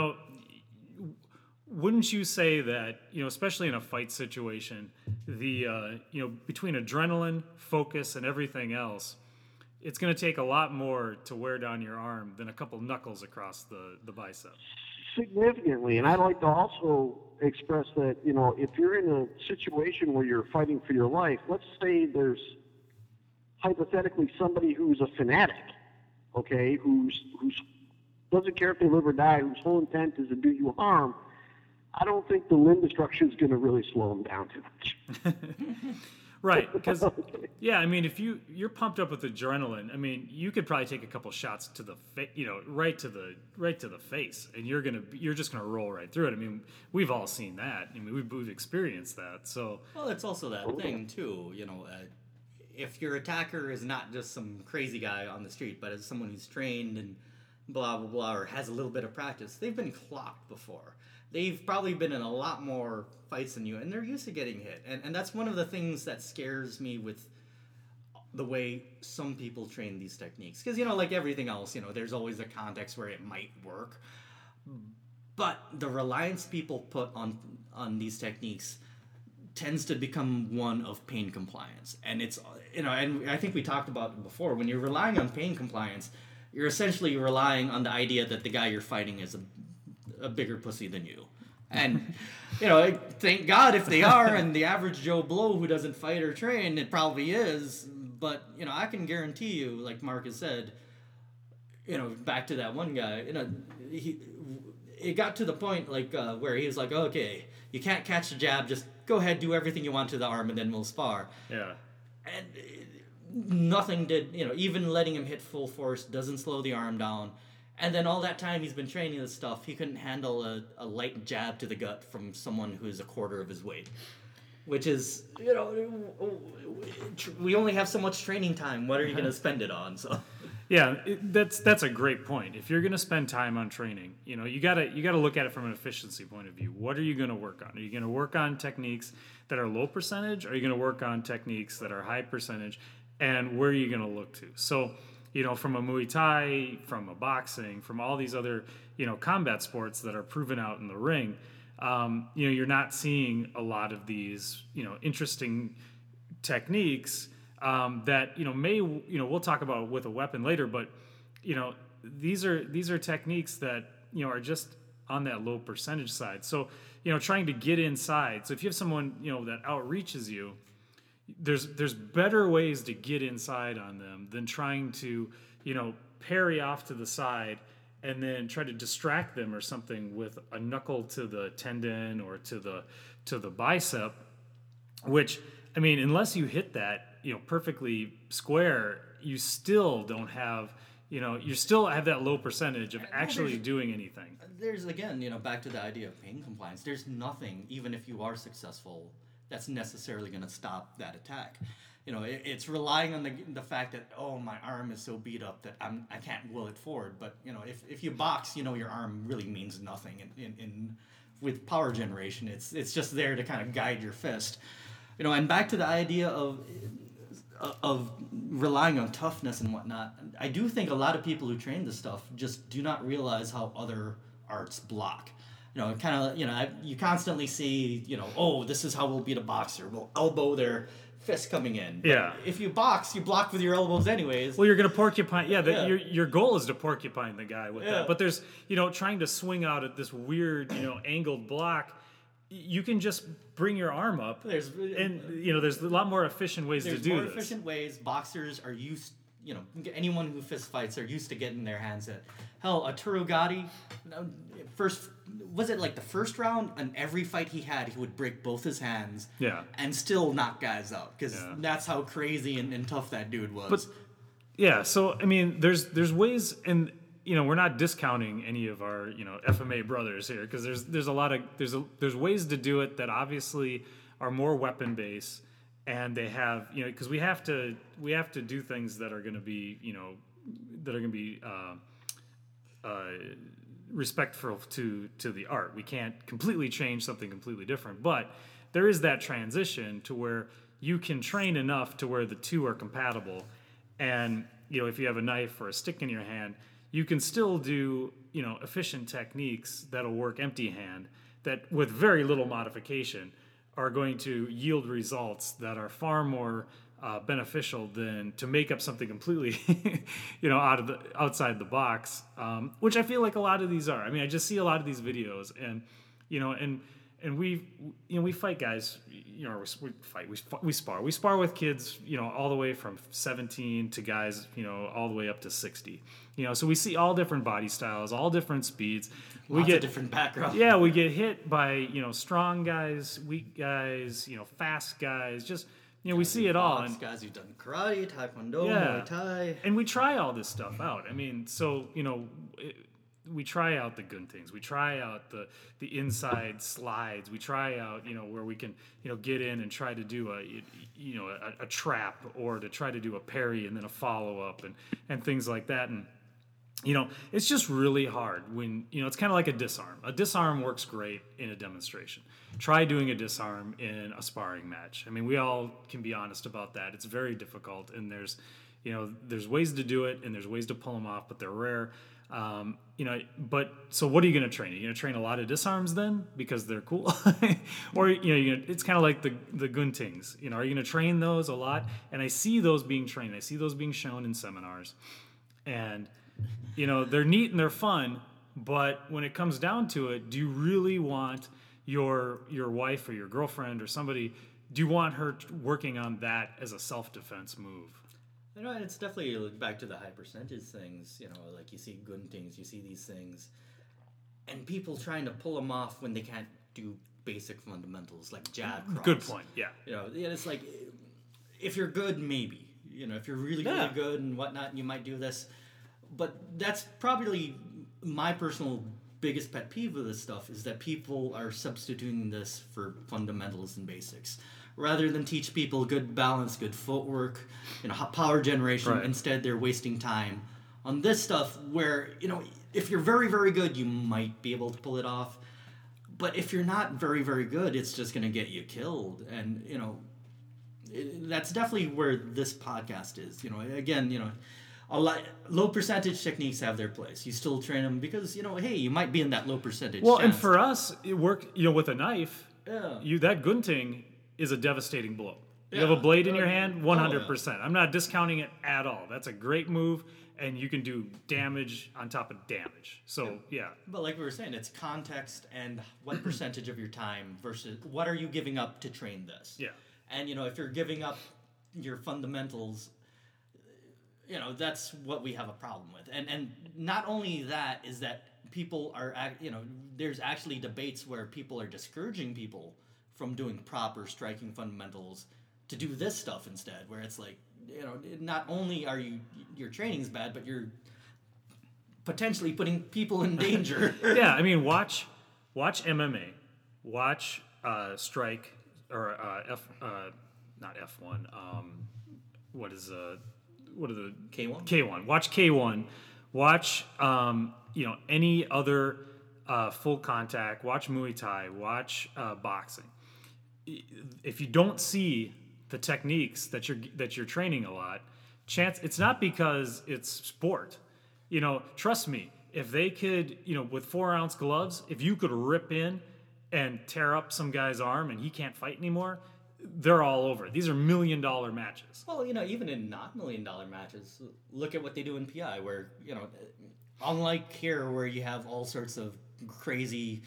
Speaker 3: wouldn't you say that, especially in a fight situation, the, between adrenaline, focus, and everything else, it's going to take a lot more to wear down your arm than a couple knuckles across the bicep.
Speaker 2: Significantly, and I'd like to also express that, if you're in a situation where you're fighting for your life, let's say there's hypothetically somebody who's a fanatic, okay, who's doesn't care if they live or die, whose whole intent is to do you harm. I don't think the limb destruction is going to really slow them down too much.
Speaker 3: Right, because if you're pumped up with adrenaline, you could probably take a couple shots to the right to the face, and you're just gonna roll right through it. We've all seen that. We've experienced that. So
Speaker 4: well, it's also that thing too. If your attacker is not just some crazy guy on the street, but is someone who's trained and blah blah blah, or has a little bit of practice, they've been clocked before. They've probably been in a lot more fights than you, and they're used to getting hit. And that's one of the things that scares me with the way some people train these techniques. Because, like everything else, there's always a context where it might work. But the reliance people put on these techniques tends to become one of pain compliance. And it's, and I think we talked about it before, when you're relying on pain compliance, you're essentially relying on the idea that the guy you're fighting is a bigger pussy than you. And, thank God if they are, and the average Joe Blow who doesn't fight or train, it probably is. But, I can guarantee you, like Mark has said, back to that one guy, it got to the point, where he was like, okay, you can't catch the jab, just go ahead, do everything you want to the arm, and then we'll spar.
Speaker 3: Yeah.
Speaker 4: And nothing did, even letting him hit full force doesn't slow the arm down. And then all that time he's been training this stuff, he couldn't handle a light jab to the gut from someone who is a quarter of his weight. Which is, we only have so much training time. What are you going to spend it on? So,
Speaker 3: yeah, that's a great point. If you're going to spend time on training, you gotta look at it from an efficiency point of view. What are you going to work on? Are you going to work on techniques that are low percentage? Or are you going to work on techniques that are high percentage? And where are you going to look to? So, from a Muay Thai, from a boxing, from all these other, combat sports that are proven out in the ring, you're not seeing a lot of these, interesting techniques that, we'll talk about with a weapon later, but, these are techniques that, are just on that low percentage side. So, trying to get inside. So if you have someone, that outreaches you, there's better ways to get inside on them than trying to, parry off to the side and then try to distract them or something with a knuckle to the tendon or to the bicep, which, unless you hit that, perfectly square, you still don't have, you still have that low percentage of actually doing anything.
Speaker 4: There's, again, back to the idea of pain compliance. There's nothing, even if you are successful, that's necessarily going to stop that attack. It's relying on the fact that, my arm is so beat up that I can't will it forward. But, if you box, your arm really means nothing. In with power generation, it's just there to kind of guide your fist. And back to the idea of relying on toughness and whatnot, I do think a lot of people who train this stuff just do not realize how other arts block. You constantly see, this is how we'll beat a boxer. We'll elbow their fist coming in.
Speaker 3: Yeah.
Speaker 4: But if you box, you block with your elbows anyways.
Speaker 3: Well, you're going to porcupine. Yeah, your goal is to porcupine the guy with
Speaker 4: Yeah.
Speaker 3: that. But there's, trying to swing out at this weird, angled block. You can just bring your arm up. There's a lot more efficient ways to do this.
Speaker 4: There's more efficient ways. Boxers are used, anyone who fist fights are used to getting their hands hit. Hell, Arturo Gatti, was it like the first round? In every fight he had, he would break both his hands.
Speaker 3: Yeah.
Speaker 4: And still knock guys out because that's how crazy and tough that dude was.
Speaker 3: But yeah, so I mean, there's ways, and we're not discounting any of our FMA brothers here because there's a lot of there's ways to do it that obviously are more weapon based, and they have because we have to do things that are going to be respectful to the art. We can't completely change something completely different, but there is that transition to where you can train enough to where the two are compatible, and if you have a knife or a stick in your hand, you can still do efficient techniques that'll work empty hand that with very little modification are going to yield results that are far more beneficial than to make up something completely outside the box, which I feel like a lot of these are. I mean, I just see a lot of these videos, and and we fight guys, we spar with kids, all the way from 17 to guys, all the way up to 60, so we see all different body styles, all different speeds.
Speaker 4: Lots of different backgrounds.
Speaker 3: Yeah, we get hit by, strong guys, weak guys, fast guys, just, we see it all.
Speaker 4: And guys who've done karate, taekwondo, Muay Thai.
Speaker 3: And we try all this stuff out. I mean, so, we try out the guntings. We try out the inside slides. We try out, where we can, get in and try to do a trap, or to try to do a parry and then a follow-up and things like that. And, it's just really hard when, it's kind of like a disarm. A disarm works great in a demonstration. Try doing a disarm in a sparring match. I mean, we all can be honest about that. It's very difficult, and there's ways to do it, and there's ways to pull them off, but they're rare. But so what are you going to train? Are you going to train a lot of disarms then because they're cool? Or, it's kind of like the guntings, are you going to train those a lot? And I see those being trained. I see those being shown in seminars, and, they're neat and they're fun, but when it comes down to it, do you really want your wife or your girlfriend or somebody, do you want her working on that as a self-defense move?
Speaker 4: And it's definitely back to the high percentage things, like you see guntings, you see these things, and people trying to pull them off when they can't do basic fundamentals like jab, cross.
Speaker 3: Good point, yeah.
Speaker 4: It's like, if you're good, maybe. If you're really, really good and whatnot, you might do this. But that's probably my personal biggest pet peeve of this stuff, is that people are substituting this for fundamentals and basics. Rather than teach people good balance, good footwork, power generation,
Speaker 3: right.
Speaker 4: Instead they're wasting time on this stuff where, if you're very, very good, you might be able to pull it off. But if you're not very, very good, it's just going to get you killed. And, that's definitely where this podcast is. Again, a lot low percentage techniques have their place. You still train them because, hey, you might be in that low percentage.
Speaker 3: Well,
Speaker 4: chance.
Speaker 3: and for us, it worked, with a knife,
Speaker 4: Yeah.
Speaker 3: That gunting is a devastating blow. You have a blade in your hand, 100%.
Speaker 4: Oh, yeah.
Speaker 3: I'm not discounting it at all. That's a great move, and you can do damage on top of damage. So, yeah.
Speaker 4: But like we were saying, it's context and what percentage of your time versus what are you giving up to train this?
Speaker 3: Yeah.
Speaker 4: And, if you're giving up your fundamentals, that's what we have a problem with. And not only that is that people are, there's actually debates where people are discouraging people from doing proper striking fundamentals to do this stuff instead, where it's like, not only are your training's bad, but you're potentially putting people in danger.
Speaker 3: Yeah, I mean, watch MMA, watch strike, or not F1. What are the
Speaker 4: K1?
Speaker 3: K1. Watch K1. Watch any other full contact. Watch Muay Thai. Watch boxing. If you don't see the techniques that you're training a lot, it's not because it's sport. Trust me, if they could, with 4-ounce gloves, if you could rip in and tear up some guy's arm and he can't fight anymore, they're all over. These are $1 million matches.
Speaker 4: Well, even in not $1 million matches, look at what they do in PI, where, unlike here where you have all sorts of crazy,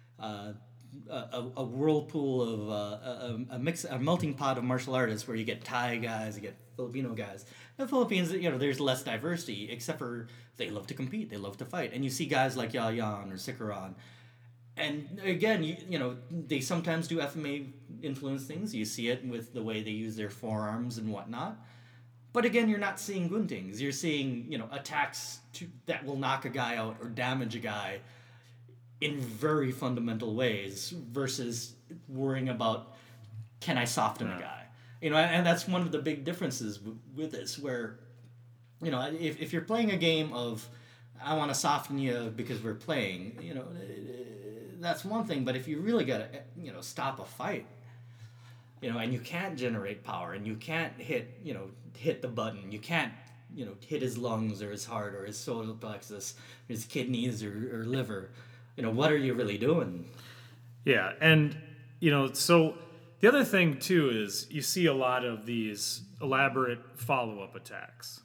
Speaker 4: a whirlpool of a melting pot of martial artists where you get Thai guys, you get Filipino guys. In the Philippines, there's less diversity, except for they love to compete, they love to fight. And you see guys like Yayan or Sikaran. And again, they sometimes do FMA influence things. You see it with the way they use their forearms and whatnot. But again, you're not seeing guntings. You're seeing, attacks that will knock a guy out or damage a guy in very fundamental ways versus worrying about, can I soften a guy? And that's one of the big differences with this, where, if you're playing a game of, I want to soften you because we're playing, that's one thing. But if you really got to, stop a fight, and you can't generate power, and you can't hit the button, you can't, hit his lungs or his heart or his solar plexus, his kidneys or liver, what are you really doing?
Speaker 3: Yeah, and, so the other thing, too, is you see a lot of these elaborate follow-up attacks.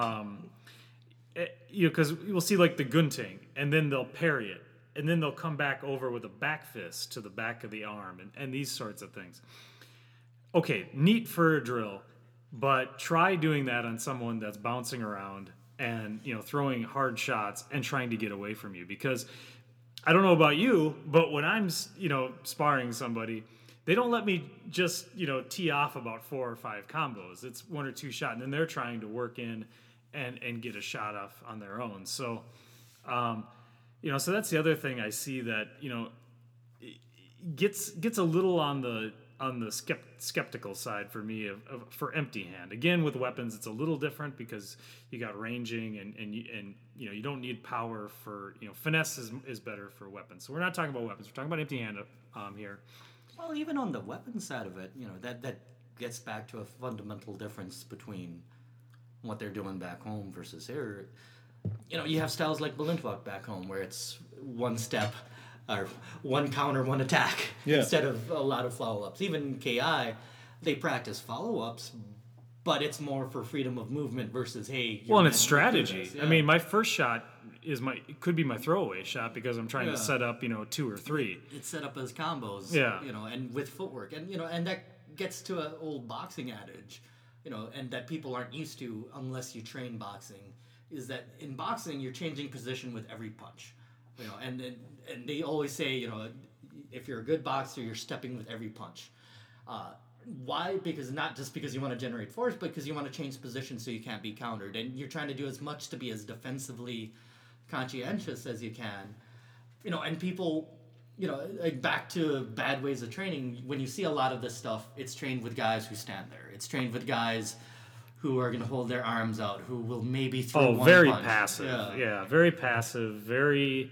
Speaker 3: Because we'll see, like, the gunting, and then they'll parry it, and then they'll come back over with a back fist to the back of the arm, and these sorts of things. Okay, neat for a drill, but try doing that on someone that's bouncing around and, throwing hard shots and trying to get away from you. Because I don't know about you, but when I'm, sparring somebody, they don't let me just, tee off about 4 or 5 combos. It's 1 or 2 shots, and then they're trying to work in and get a shot off on their own. So, so that's the other thing I see that, gets a little on the skeptical side for me for empty hand. Again, with weapons, it's a little different because you got ranging and you don't need power for, finesse is better for weapons. So we're not talking about weapons. We're talking about empty hand here.
Speaker 4: Well, even on the weapon side of it, that gets back to a fundamental difference between what they're doing back home versus here. You have styles like Balintwak back home where it's one step or one counter, one attack instead of a lot of follow-ups. Even KI, they practice follow-ups, but it's more for freedom of movement versus, hey...
Speaker 3: Well, and it's strategy. Yeah. I mean, my first shot could be my throwaway shot because I'm trying to set up, 2 or 3.
Speaker 4: It's set up as combos, and with footwork. And, and that gets to an old boxing adage, and that people aren't used to unless you train boxing, is that in boxing, you're changing position with every punch. And they always say, if you're a good boxer, you're stepping with every punch. Why? Because not just because you want to generate force, but because you want to change position so you can't be countered. And you're trying to do as much to be as defensively conscientious as you can. And people, like back to bad ways of training, when you see a lot of this stuff, it's trained with guys who stand there. It's trained with guys who are going to hold their arms out, who will maybe throw one
Speaker 3: very
Speaker 4: punch.
Speaker 3: Passive. Yeah, very passive, very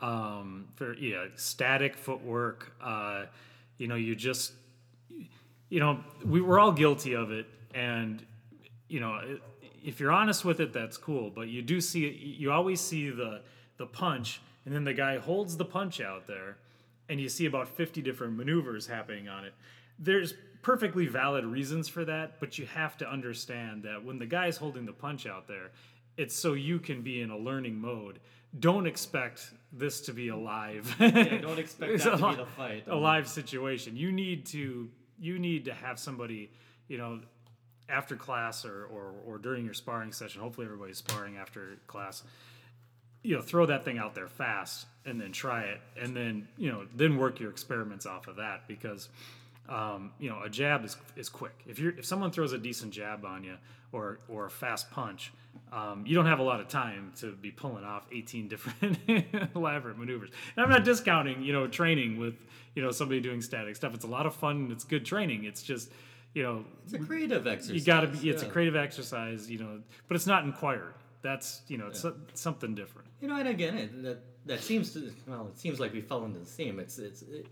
Speaker 3: static footwork. You just, we're all guilty of it, and if you're honest with it, that's cool. But you always see the punch, and then the guy holds the punch out there, and you see about 50 different maneuvers happening on it. There's perfectly valid reasons for that, but you have to understand that when the guy's holding the punch out there, it's so you can be in a learning mode. Don't expect this to be a live.
Speaker 4: Don't expect that to be the fight.
Speaker 3: A live situation. You need to have somebody, after class or during your sparring session. Hopefully everybody's sparring after class. Throw that thing out there fast and then try it, and then work your experiments off of that, because a jab is quick. If someone throws a decent jab on you or a fast punch, you don't have a lot of time to be pulling off 18 different elaborate maneuvers. And I'm not discounting, training with, somebody doing static stuff. It's a lot of fun and it's good training. It's just,
Speaker 4: it's a creative exercise.
Speaker 3: You got to be. It's a creative exercise, but it's not inquired. That's it's something different.
Speaker 4: And again, that seems to it seems like we fell into the same. It's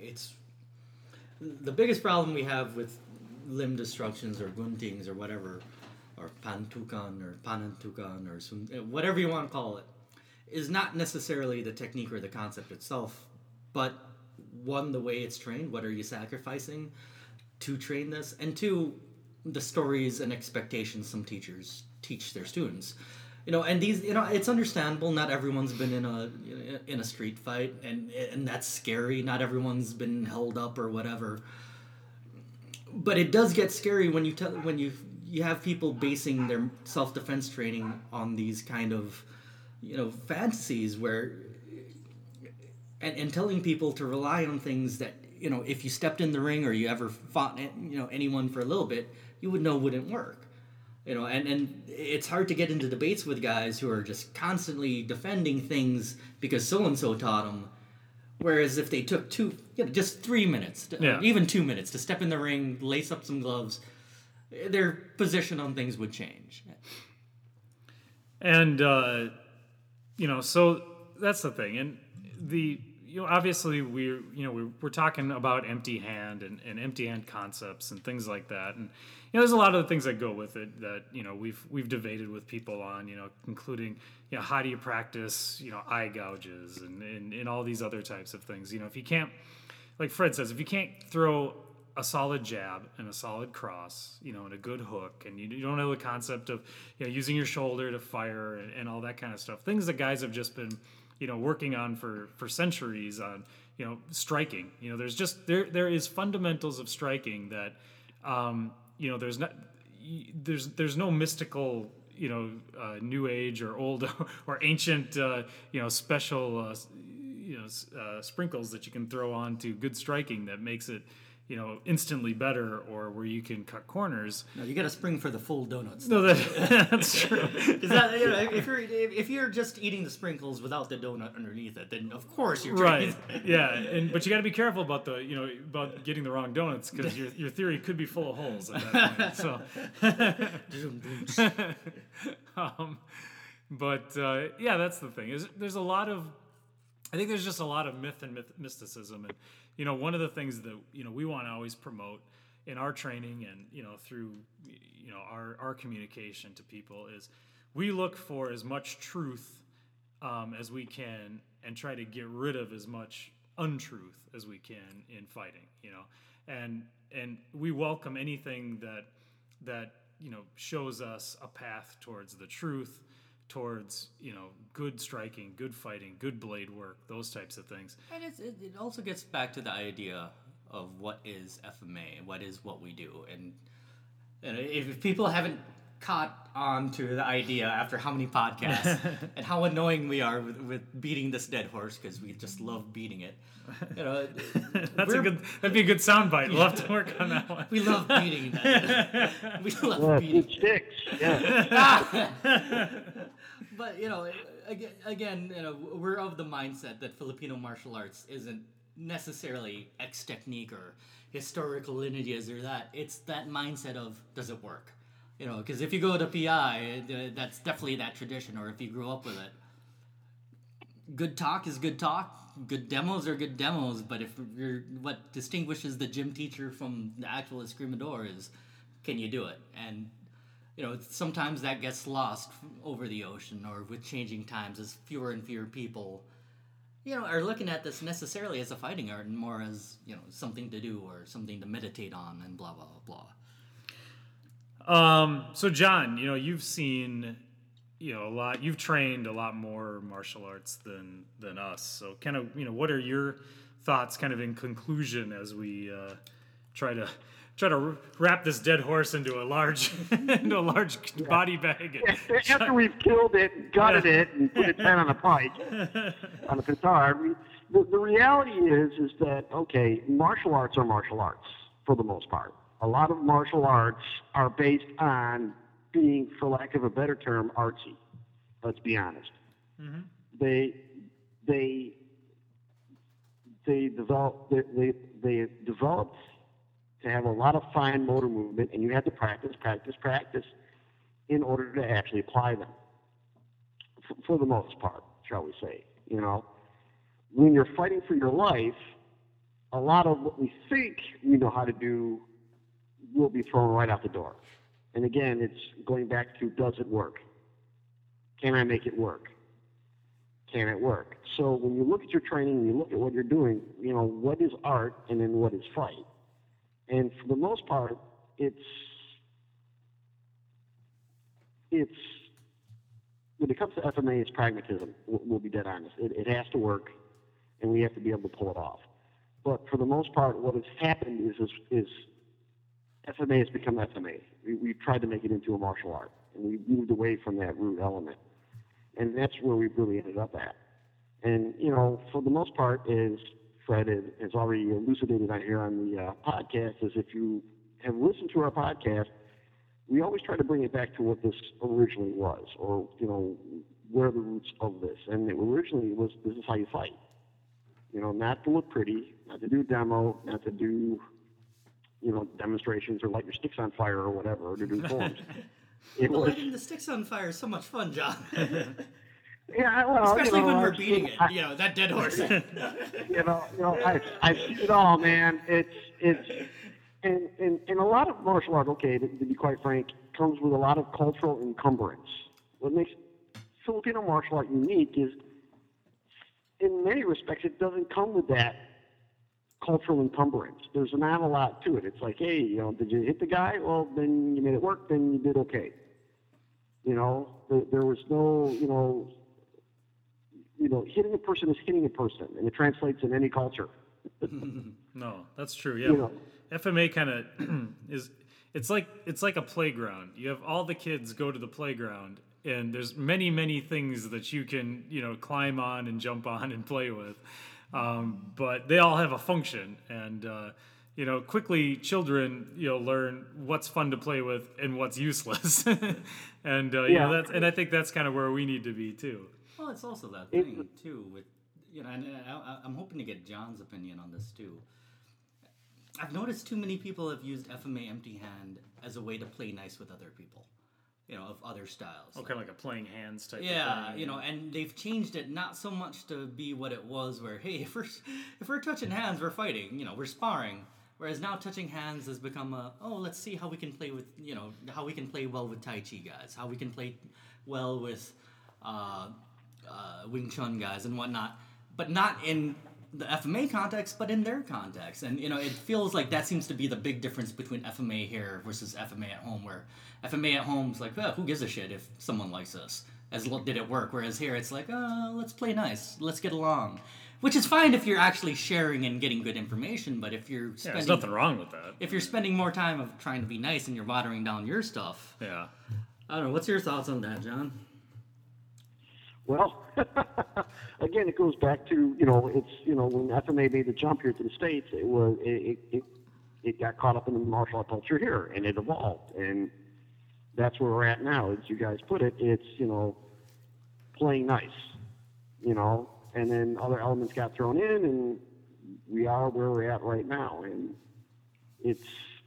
Speaker 4: the biggest problem we have with limb destructions or guntings or whatever, or pantukan or panantukan or whatever you want to call it, is not necessarily the technique or the concept itself, but one, the way it's trained. What are you sacrificing? to train this, and two, the stories and expectations some teachers teach their students. And these, it's understandable. Not everyone's been in a street fight, and that's scary. Not everyone's been held up or whatever. But it does get scary when you have people basing their self-defense training on these kind of, fantasies where, and telling people to rely on things that, if you stepped in the ring or you ever fought, anyone for a little bit, you would know wouldn't work. And it's hard to get into debates with guys who are just constantly defending things because so-and-so taught them. Whereas if they took just 3 minutes, even 2 minutes to step in the ring, lace up some gloves, their position on things would change.
Speaker 3: And, so that's the thing. And obviously we're talking about empty hand and empty hand concepts and things like that. And, there's a lot of things that go with it that, we've debated with people on, including, how do you practice, eye gouges and all these other types of things. If you can't, like Fred says, if you can't throw a solid jab and a solid cross, and a good hook, and you don't know the concept of, using your shoulder to fire and all that kind of stuff, things that guys have just been, working on for centuries on, striking. There's just, there is fundamentals of striking that, there's no mystical, new age or old or ancient, special, sprinkles that you can throw on to good striking that makes it, instantly better, or where you can cut corners.
Speaker 4: No, you got to spring for the full donuts.
Speaker 3: No, that's true.
Speaker 4: If you're just eating the sprinkles without the donut underneath it, then of course you're
Speaker 3: right. Yeah, but you got to be careful about about getting the wrong donuts, because your theory could be full of holes at that point. So, that's the thing. There's a lot of, I think there's just a lot of myth and mysticism, and one of the things that we want to always promote in our training and through our communication to people is we look for as much truth as we can and try to get rid of as much untruth as we can in fighting. And we welcome anything that shows us a path towards the truth, towards good striking, good fighting, good blade work, those types of things.
Speaker 4: And it also gets back to the idea of what is FMA, what we do, and if people haven't caught on to the idea after how many podcasts and how annoying we are with beating this dead horse, because we just love beating it.
Speaker 3: That'd be a good soundbite. We'll have to work on that one.
Speaker 4: We love beating that. We love beating
Speaker 2: it sticks. Yeah.
Speaker 4: But again, we're of the mindset that Filipino martial arts isn't necessarily X technique or historical lineages or that. It's that mindset of, does it work? Because if you go to PI, that's definitely that tradition, or if you grew up with it. Good talk is good talk. Good demos are good demos, but what distinguishes the gym teacher from the actual escrimador is, can you do it? And sometimes that gets lost over the ocean, or with changing times, as fewer and fewer people are looking at this necessarily as a fighting art and more as something to do or something to meditate on and blah blah blah.
Speaker 3: So John, you've seen a lot. You've trained a lot more martial arts than us. So kind of what are your thoughts, kind of in conclusion, as we try to wrap this dead horse into a large body bag.
Speaker 2: After we've killed it, gutted it, and put it down on a pike, on a petard, the reality is that, okay, martial arts are martial arts for the most part. A lot of martial arts are based on being, for lack of a better term, artsy. Let's be honest. Mm-hmm. They developed to have a lot of fine motor movement, and you have to practice in order to actually apply them. For the most part, shall we say. When you're fighting for your life, a lot of what we think we know how to do will be thrown right out the door. And again, it's going back to, does it work? Can I make it work? Can it work? So when you look at your training, you look at what you're doing, what is art and then what is fight? And for the most part, it's when it comes to FMA, it's pragmatism. We'll be dead honest. It has to work, and we have to be able to pull it off. But for the most part, what has happened is FMA has become FMA. We've tried to make it into a martial art, and we've moved away from that root element. And that's where we've really ended up at. And, for the most part, is Fred has already elucidated on here on the podcast, is if you have listened to our podcast, we always try to bring it back to what this originally was, or, where are the roots of this. And it originally was, this is how you fight. Not to look pretty, not to do demo, not to do, demonstrations or light your sticks on fire or whatever, or to do forms.
Speaker 4: Lighting the sticks on fire is so much fun, John.
Speaker 2: Yeah, well,
Speaker 4: especially when we're beating it, that dead horse.
Speaker 2: I've seen it all, man. It's and a lot of martial art, okay, to be quite frank, comes with a lot of cultural encumbrance. What makes Filipino martial art unique is, in many respects, it doesn't come with that cultural encumbrance. There's not a lot to it. It's like, hey, did you hit the guy? Well, then you made it work. Then you did okay. There was no, hitting a person is hitting a person, and it translates in any culture.
Speaker 3: No, that's true. Yeah, FMA kind of is. It's like a playground. You have all the kids go to the playground, and there's many things that you can climb on and jump on and play with, but they all have a function. And quickly children learn what's fun to play with and what's useless. And and I think that's kind of where we need to be too.
Speaker 4: Well, it's also that thing too with and I'm hoping to get John's opinion on this too. I've noticed too many people have used FMA empty hand as a way to play nice with other people, of other styles.
Speaker 3: Oh, kind of like a playing hands type of thing.
Speaker 4: Yeah, and they've changed it not so much to be what it was where, hey, if we're touching hands, we're fighting, we're sparring. Whereas now touching hands has become let's see how we can play with, how we can play well with Tai Chi guys, how we can play well with Wing Chun guys and whatnot, but not in the FMA context, but in their context. And, it feels like that seems to be the big difference between FMA here versus FMA at home, where FMA at home's like, who gives a shit if someone likes us? Did it work? Whereas here it's like, let's play nice, let's get along. Which is fine if you're actually sharing and getting good information, but if you're spending...
Speaker 3: there's nothing wrong with that.
Speaker 4: If you're spending more time of trying to be nice and you're watering down your stuff...
Speaker 3: Yeah.
Speaker 4: I don't know, what's your thoughts on that, John?
Speaker 2: Well, again, it goes back to, it's, when FMA made the jump here to the States, it got caught up in the martial art culture here, and it evolved. And that's where we're at now, as you guys put it. It's, playing nice, and then other elements got thrown in, and we are where we're at right now. And it's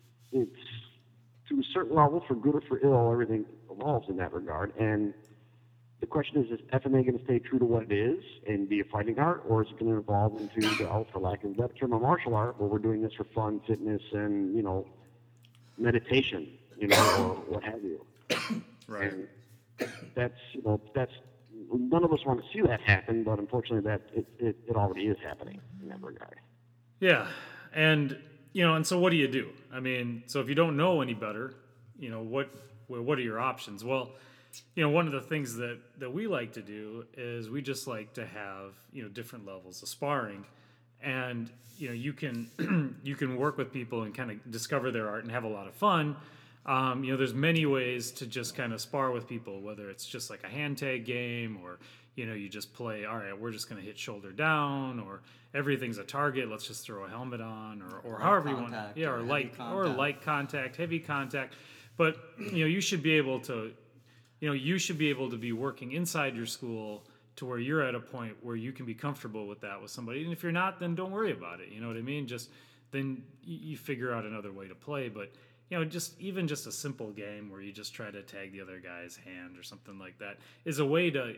Speaker 2: to a certain level, for good or for ill, everything evolves in that regard. And the question is FMA going to stay true to what it is and be a fighting art, or is it going to evolve into, for lack of a better term, a martial art, where we're doing this for fun, fitness, and, meditation, or what have you.
Speaker 3: Right.
Speaker 2: And that's none of us want to see that happen, but unfortunately that it already is happening in that regard.
Speaker 3: Yeah. And, and so what do you do? I mean, so if you don't know any better, what are your options? Well, one of the things that we like to do is we just like to have, different levels of sparring, and, you can, you can work with people and kind of discover their art and have a lot of fun. There's many ways to just kind of spar with people, whether it's just like a hand tag game, or, you just play, all right, we're just going to hit shoulder down, or everything's a target, let's just throw a helmet on, or however you want. Yeah, or light contact, heavy contact. But, you should be able to, you should be able to be working inside your school to where you're at a point where you can be comfortable with that with somebody. And if you're not, then don't worry about it. You know what I mean? Just then you figure out another way to play. But, just a simple game where you just try to tag the other guy's hand or something like that is a way to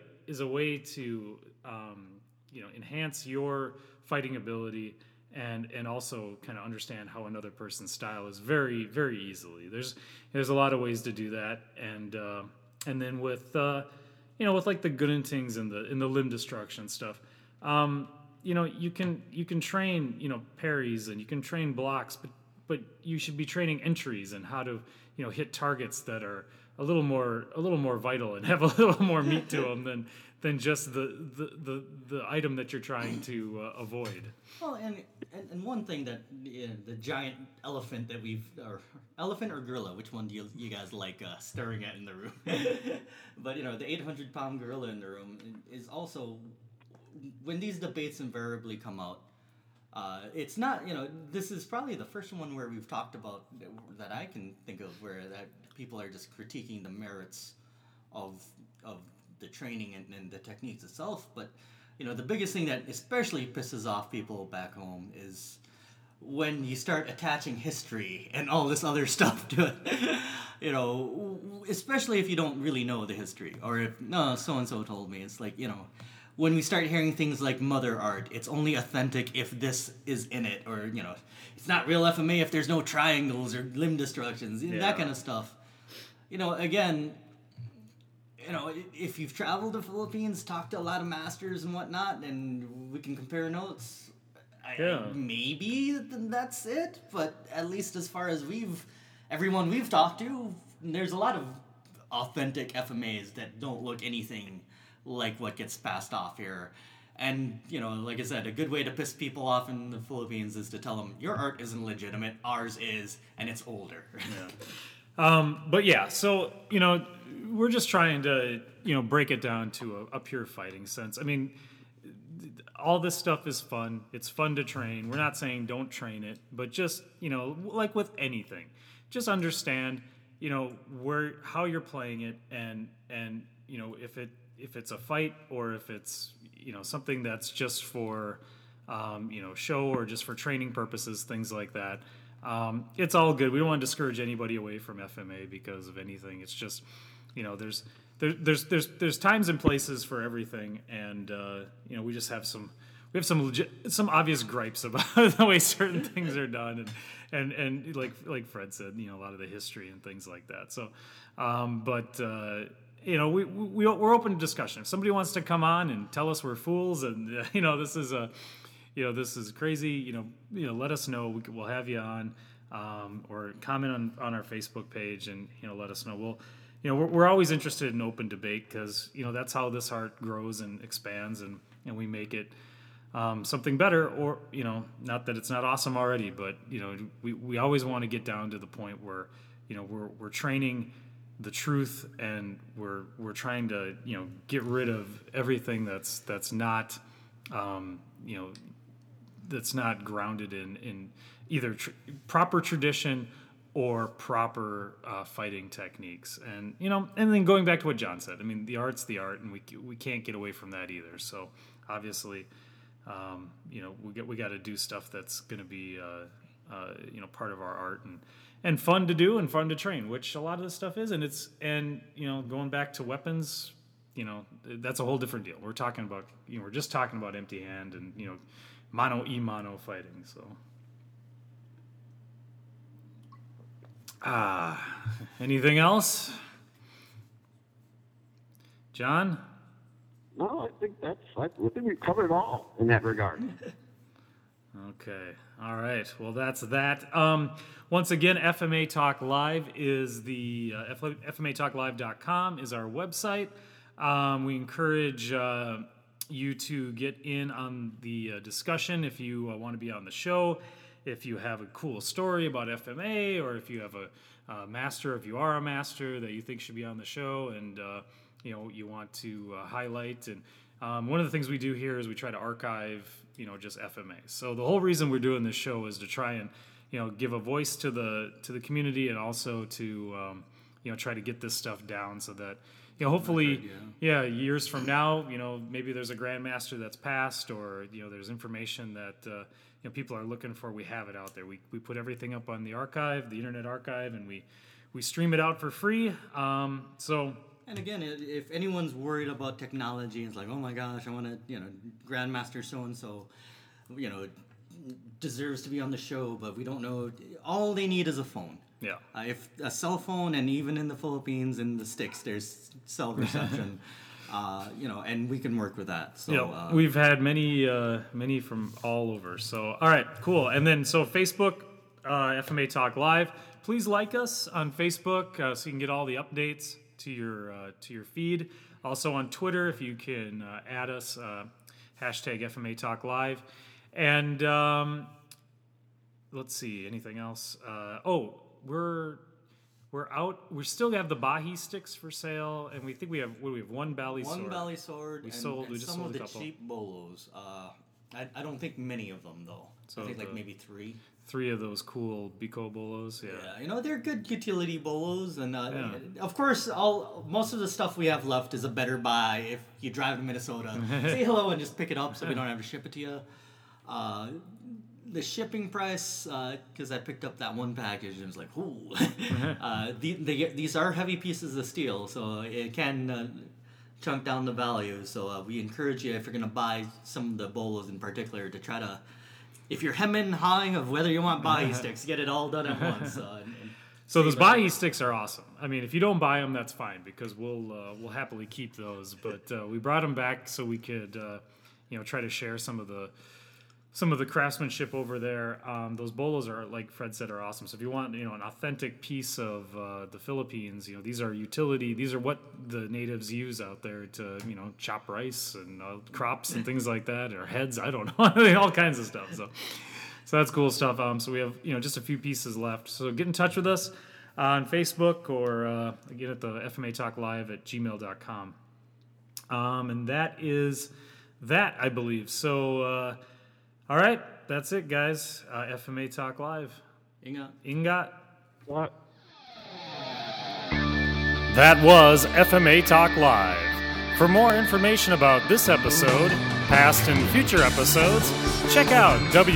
Speaker 3: enhance your fighting ability and also kind of understand how another person's style is very, very easily. There's a lot of ways to do that. And then with with like the Gunnintings and the limb destruction stuff, you can train parries and you can train blocks, but but you should be training entries and how to, hit targets that are a little more vital and have a little more meat to them than just the item that you're trying to avoid.
Speaker 4: Well, and one thing that the giant elephant that or elephant or gorilla, which one do you guys like staring at in the room? But the 800-pound gorilla in the room is also, when these debates invariably come out, it's not, this is probably the first one where we've talked about, that I can think of, where that people are just critiquing the merits of the training and the techniques itself. But, the biggest thing that especially pisses off people back home is when you start attaching history and all this other stuff to it. Especially if you don't really know the history, or if, no, so-and-so told me. It's like, when we start hearing things like mother art, it's only authentic if this is in it, or, it's not real FMA if there's no triangles or limb destructions, that kind of stuff. Again, if you've traveled to Philippines, talked to a lot of masters and whatnot, and we can compare notes, maybe that's it, but at least as far as everyone we've talked to, there's a lot of authentic FMAs that don't look anything like what gets passed off here. And, like I said, a good way to piss people off in the Philippines is to tell them, your art isn't legitimate, ours is, and it's older.
Speaker 3: But yeah, so, we're just trying to, break it down to a pure fighting sense. I mean, all this stuff is fun. It's fun to train. We're not saying don't train it, but just, like with anything, just understand, how you're playing it, and if it's a fight, or if it's, something that's just for, show, or just for training purposes, things like that. It's all good. We don't want to discourage anybody away from FMA because of anything. It's just, there's times and places for everything, and we just have some obvious gripes about the way certain things are done, and like Fred said, a lot of the history and things like that. So, we're open to discussion. If somebody wants to come on and tell us we're fools, and this is crazy, let us know. We'll have you on, or comment on our Facebook page, and let us know. We're always interested in open debate, because that's how this art grows and expands, and we make it something better, or not that it's not awesome already, but we always want to get down to the point where we're training the truth, and we're trying to get rid of everything that's not that's not grounded in either proper tradition or proper fighting techniques. And and then going back to what John said, I mean, the art's the art, and we can't get away from that either. So obviously, we got to do stuff that's going to be part of our art, and fun to do and fun to train, which a lot of this stuff is. And going back to weapons, that's a whole different deal. We're talking about, we're just talking about empty hand and, mano fighting. So, anything else? John?
Speaker 2: No, I think we've covered it all in that regard.
Speaker 3: Okay. All right. Well, that's that. Once again, FMA Talk Live is the FMATalkLive.com is our website. We encourage you to get in on the discussion if you want to be on the show. If you have a cool story about FMA, or if you have a master, if you are a master that you think should be on the show, and you want to highlight. And one of the things we do here is we try to archive just FMA. So the whole reason we're doing this show is to try and give a voice to the community, and also to try to get this stuff down, so that hopefully years from now, maybe there's a grandmaster that's passed, or there's information that people are looking for. We have it out there. We put everything up on the archive, the Internet Archive, and we stream it out for free.
Speaker 4: And again, if anyone's worried about technology, it's like, oh my gosh, I want to, Grandmaster so-and-so, deserves to be on the show, but we don't know. All they need is a phone.
Speaker 3: Yeah.
Speaker 4: If a cell phone, and even in the Philippines, in the sticks, there's cell reception, and we can work with that. So
Speaker 3: we've had many from all over. So, all right, cool. And then, so Facebook, FMA Talk Live. Please like us on Facebook so you can get all the updates to your feed. Also on Twitter, if you can add us, hashtag FMA Talk Live. And let's see, anything else? We're out. We still have the Bahi sticks for sale, and we think we have one Bally Sword.
Speaker 4: One Bally Sword. We just
Speaker 3: sold
Speaker 4: some
Speaker 3: a
Speaker 4: of the
Speaker 3: couple.
Speaker 4: cheap bolos. I don't think many of them though.
Speaker 3: So
Speaker 4: I think like maybe 3.
Speaker 3: 3 of those cool Biko bolos. Yeah.
Speaker 4: They're good utility bolos, and of course, most of the stuff we have left is a better buy if you drive to Minnesota. Say hello and just pick it up, so we don't have to ship it to you. The shipping price, because I picked up that one package and it was like, ooh. These are heavy pieces of steel, so it can chunk down the value. So we encourage you, if you're going to buy some of the bolos in particular, to try to, if you're hemming and hawing of whether you want Bahi sticks, get it all done at once.
Speaker 3: So those Bahi sticks are awesome. I mean, if you don't buy them, that's fine, because we'll happily keep those. But we brought them back so we could try to share some of the craftsmanship over there. Those bolos are, like Fred said, are awesome. So if you want, an authentic piece of the Philippines, these are utility. These are what the natives use out there to, chop rice and crops and things like that, or heads. I don't know, all kinds of stuff. So that's cool stuff. So we have, just a few pieces left. So get in touch with us on Facebook or again at the FMA Talk Live at gmail.com. And that is that, I believe. So. All right, that's it, guys. FMA Talk Live. Ingat.
Speaker 2: What?
Speaker 1: That was FMA Talk Live. For more information about this episode, past and future episodes, check out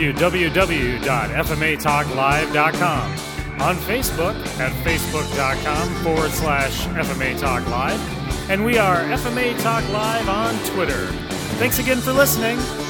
Speaker 1: www.fmatalklive.com. On Facebook at facebook.com/FMA Talk Live. And we are FMA Talk Live on Twitter. Thanks again for listening.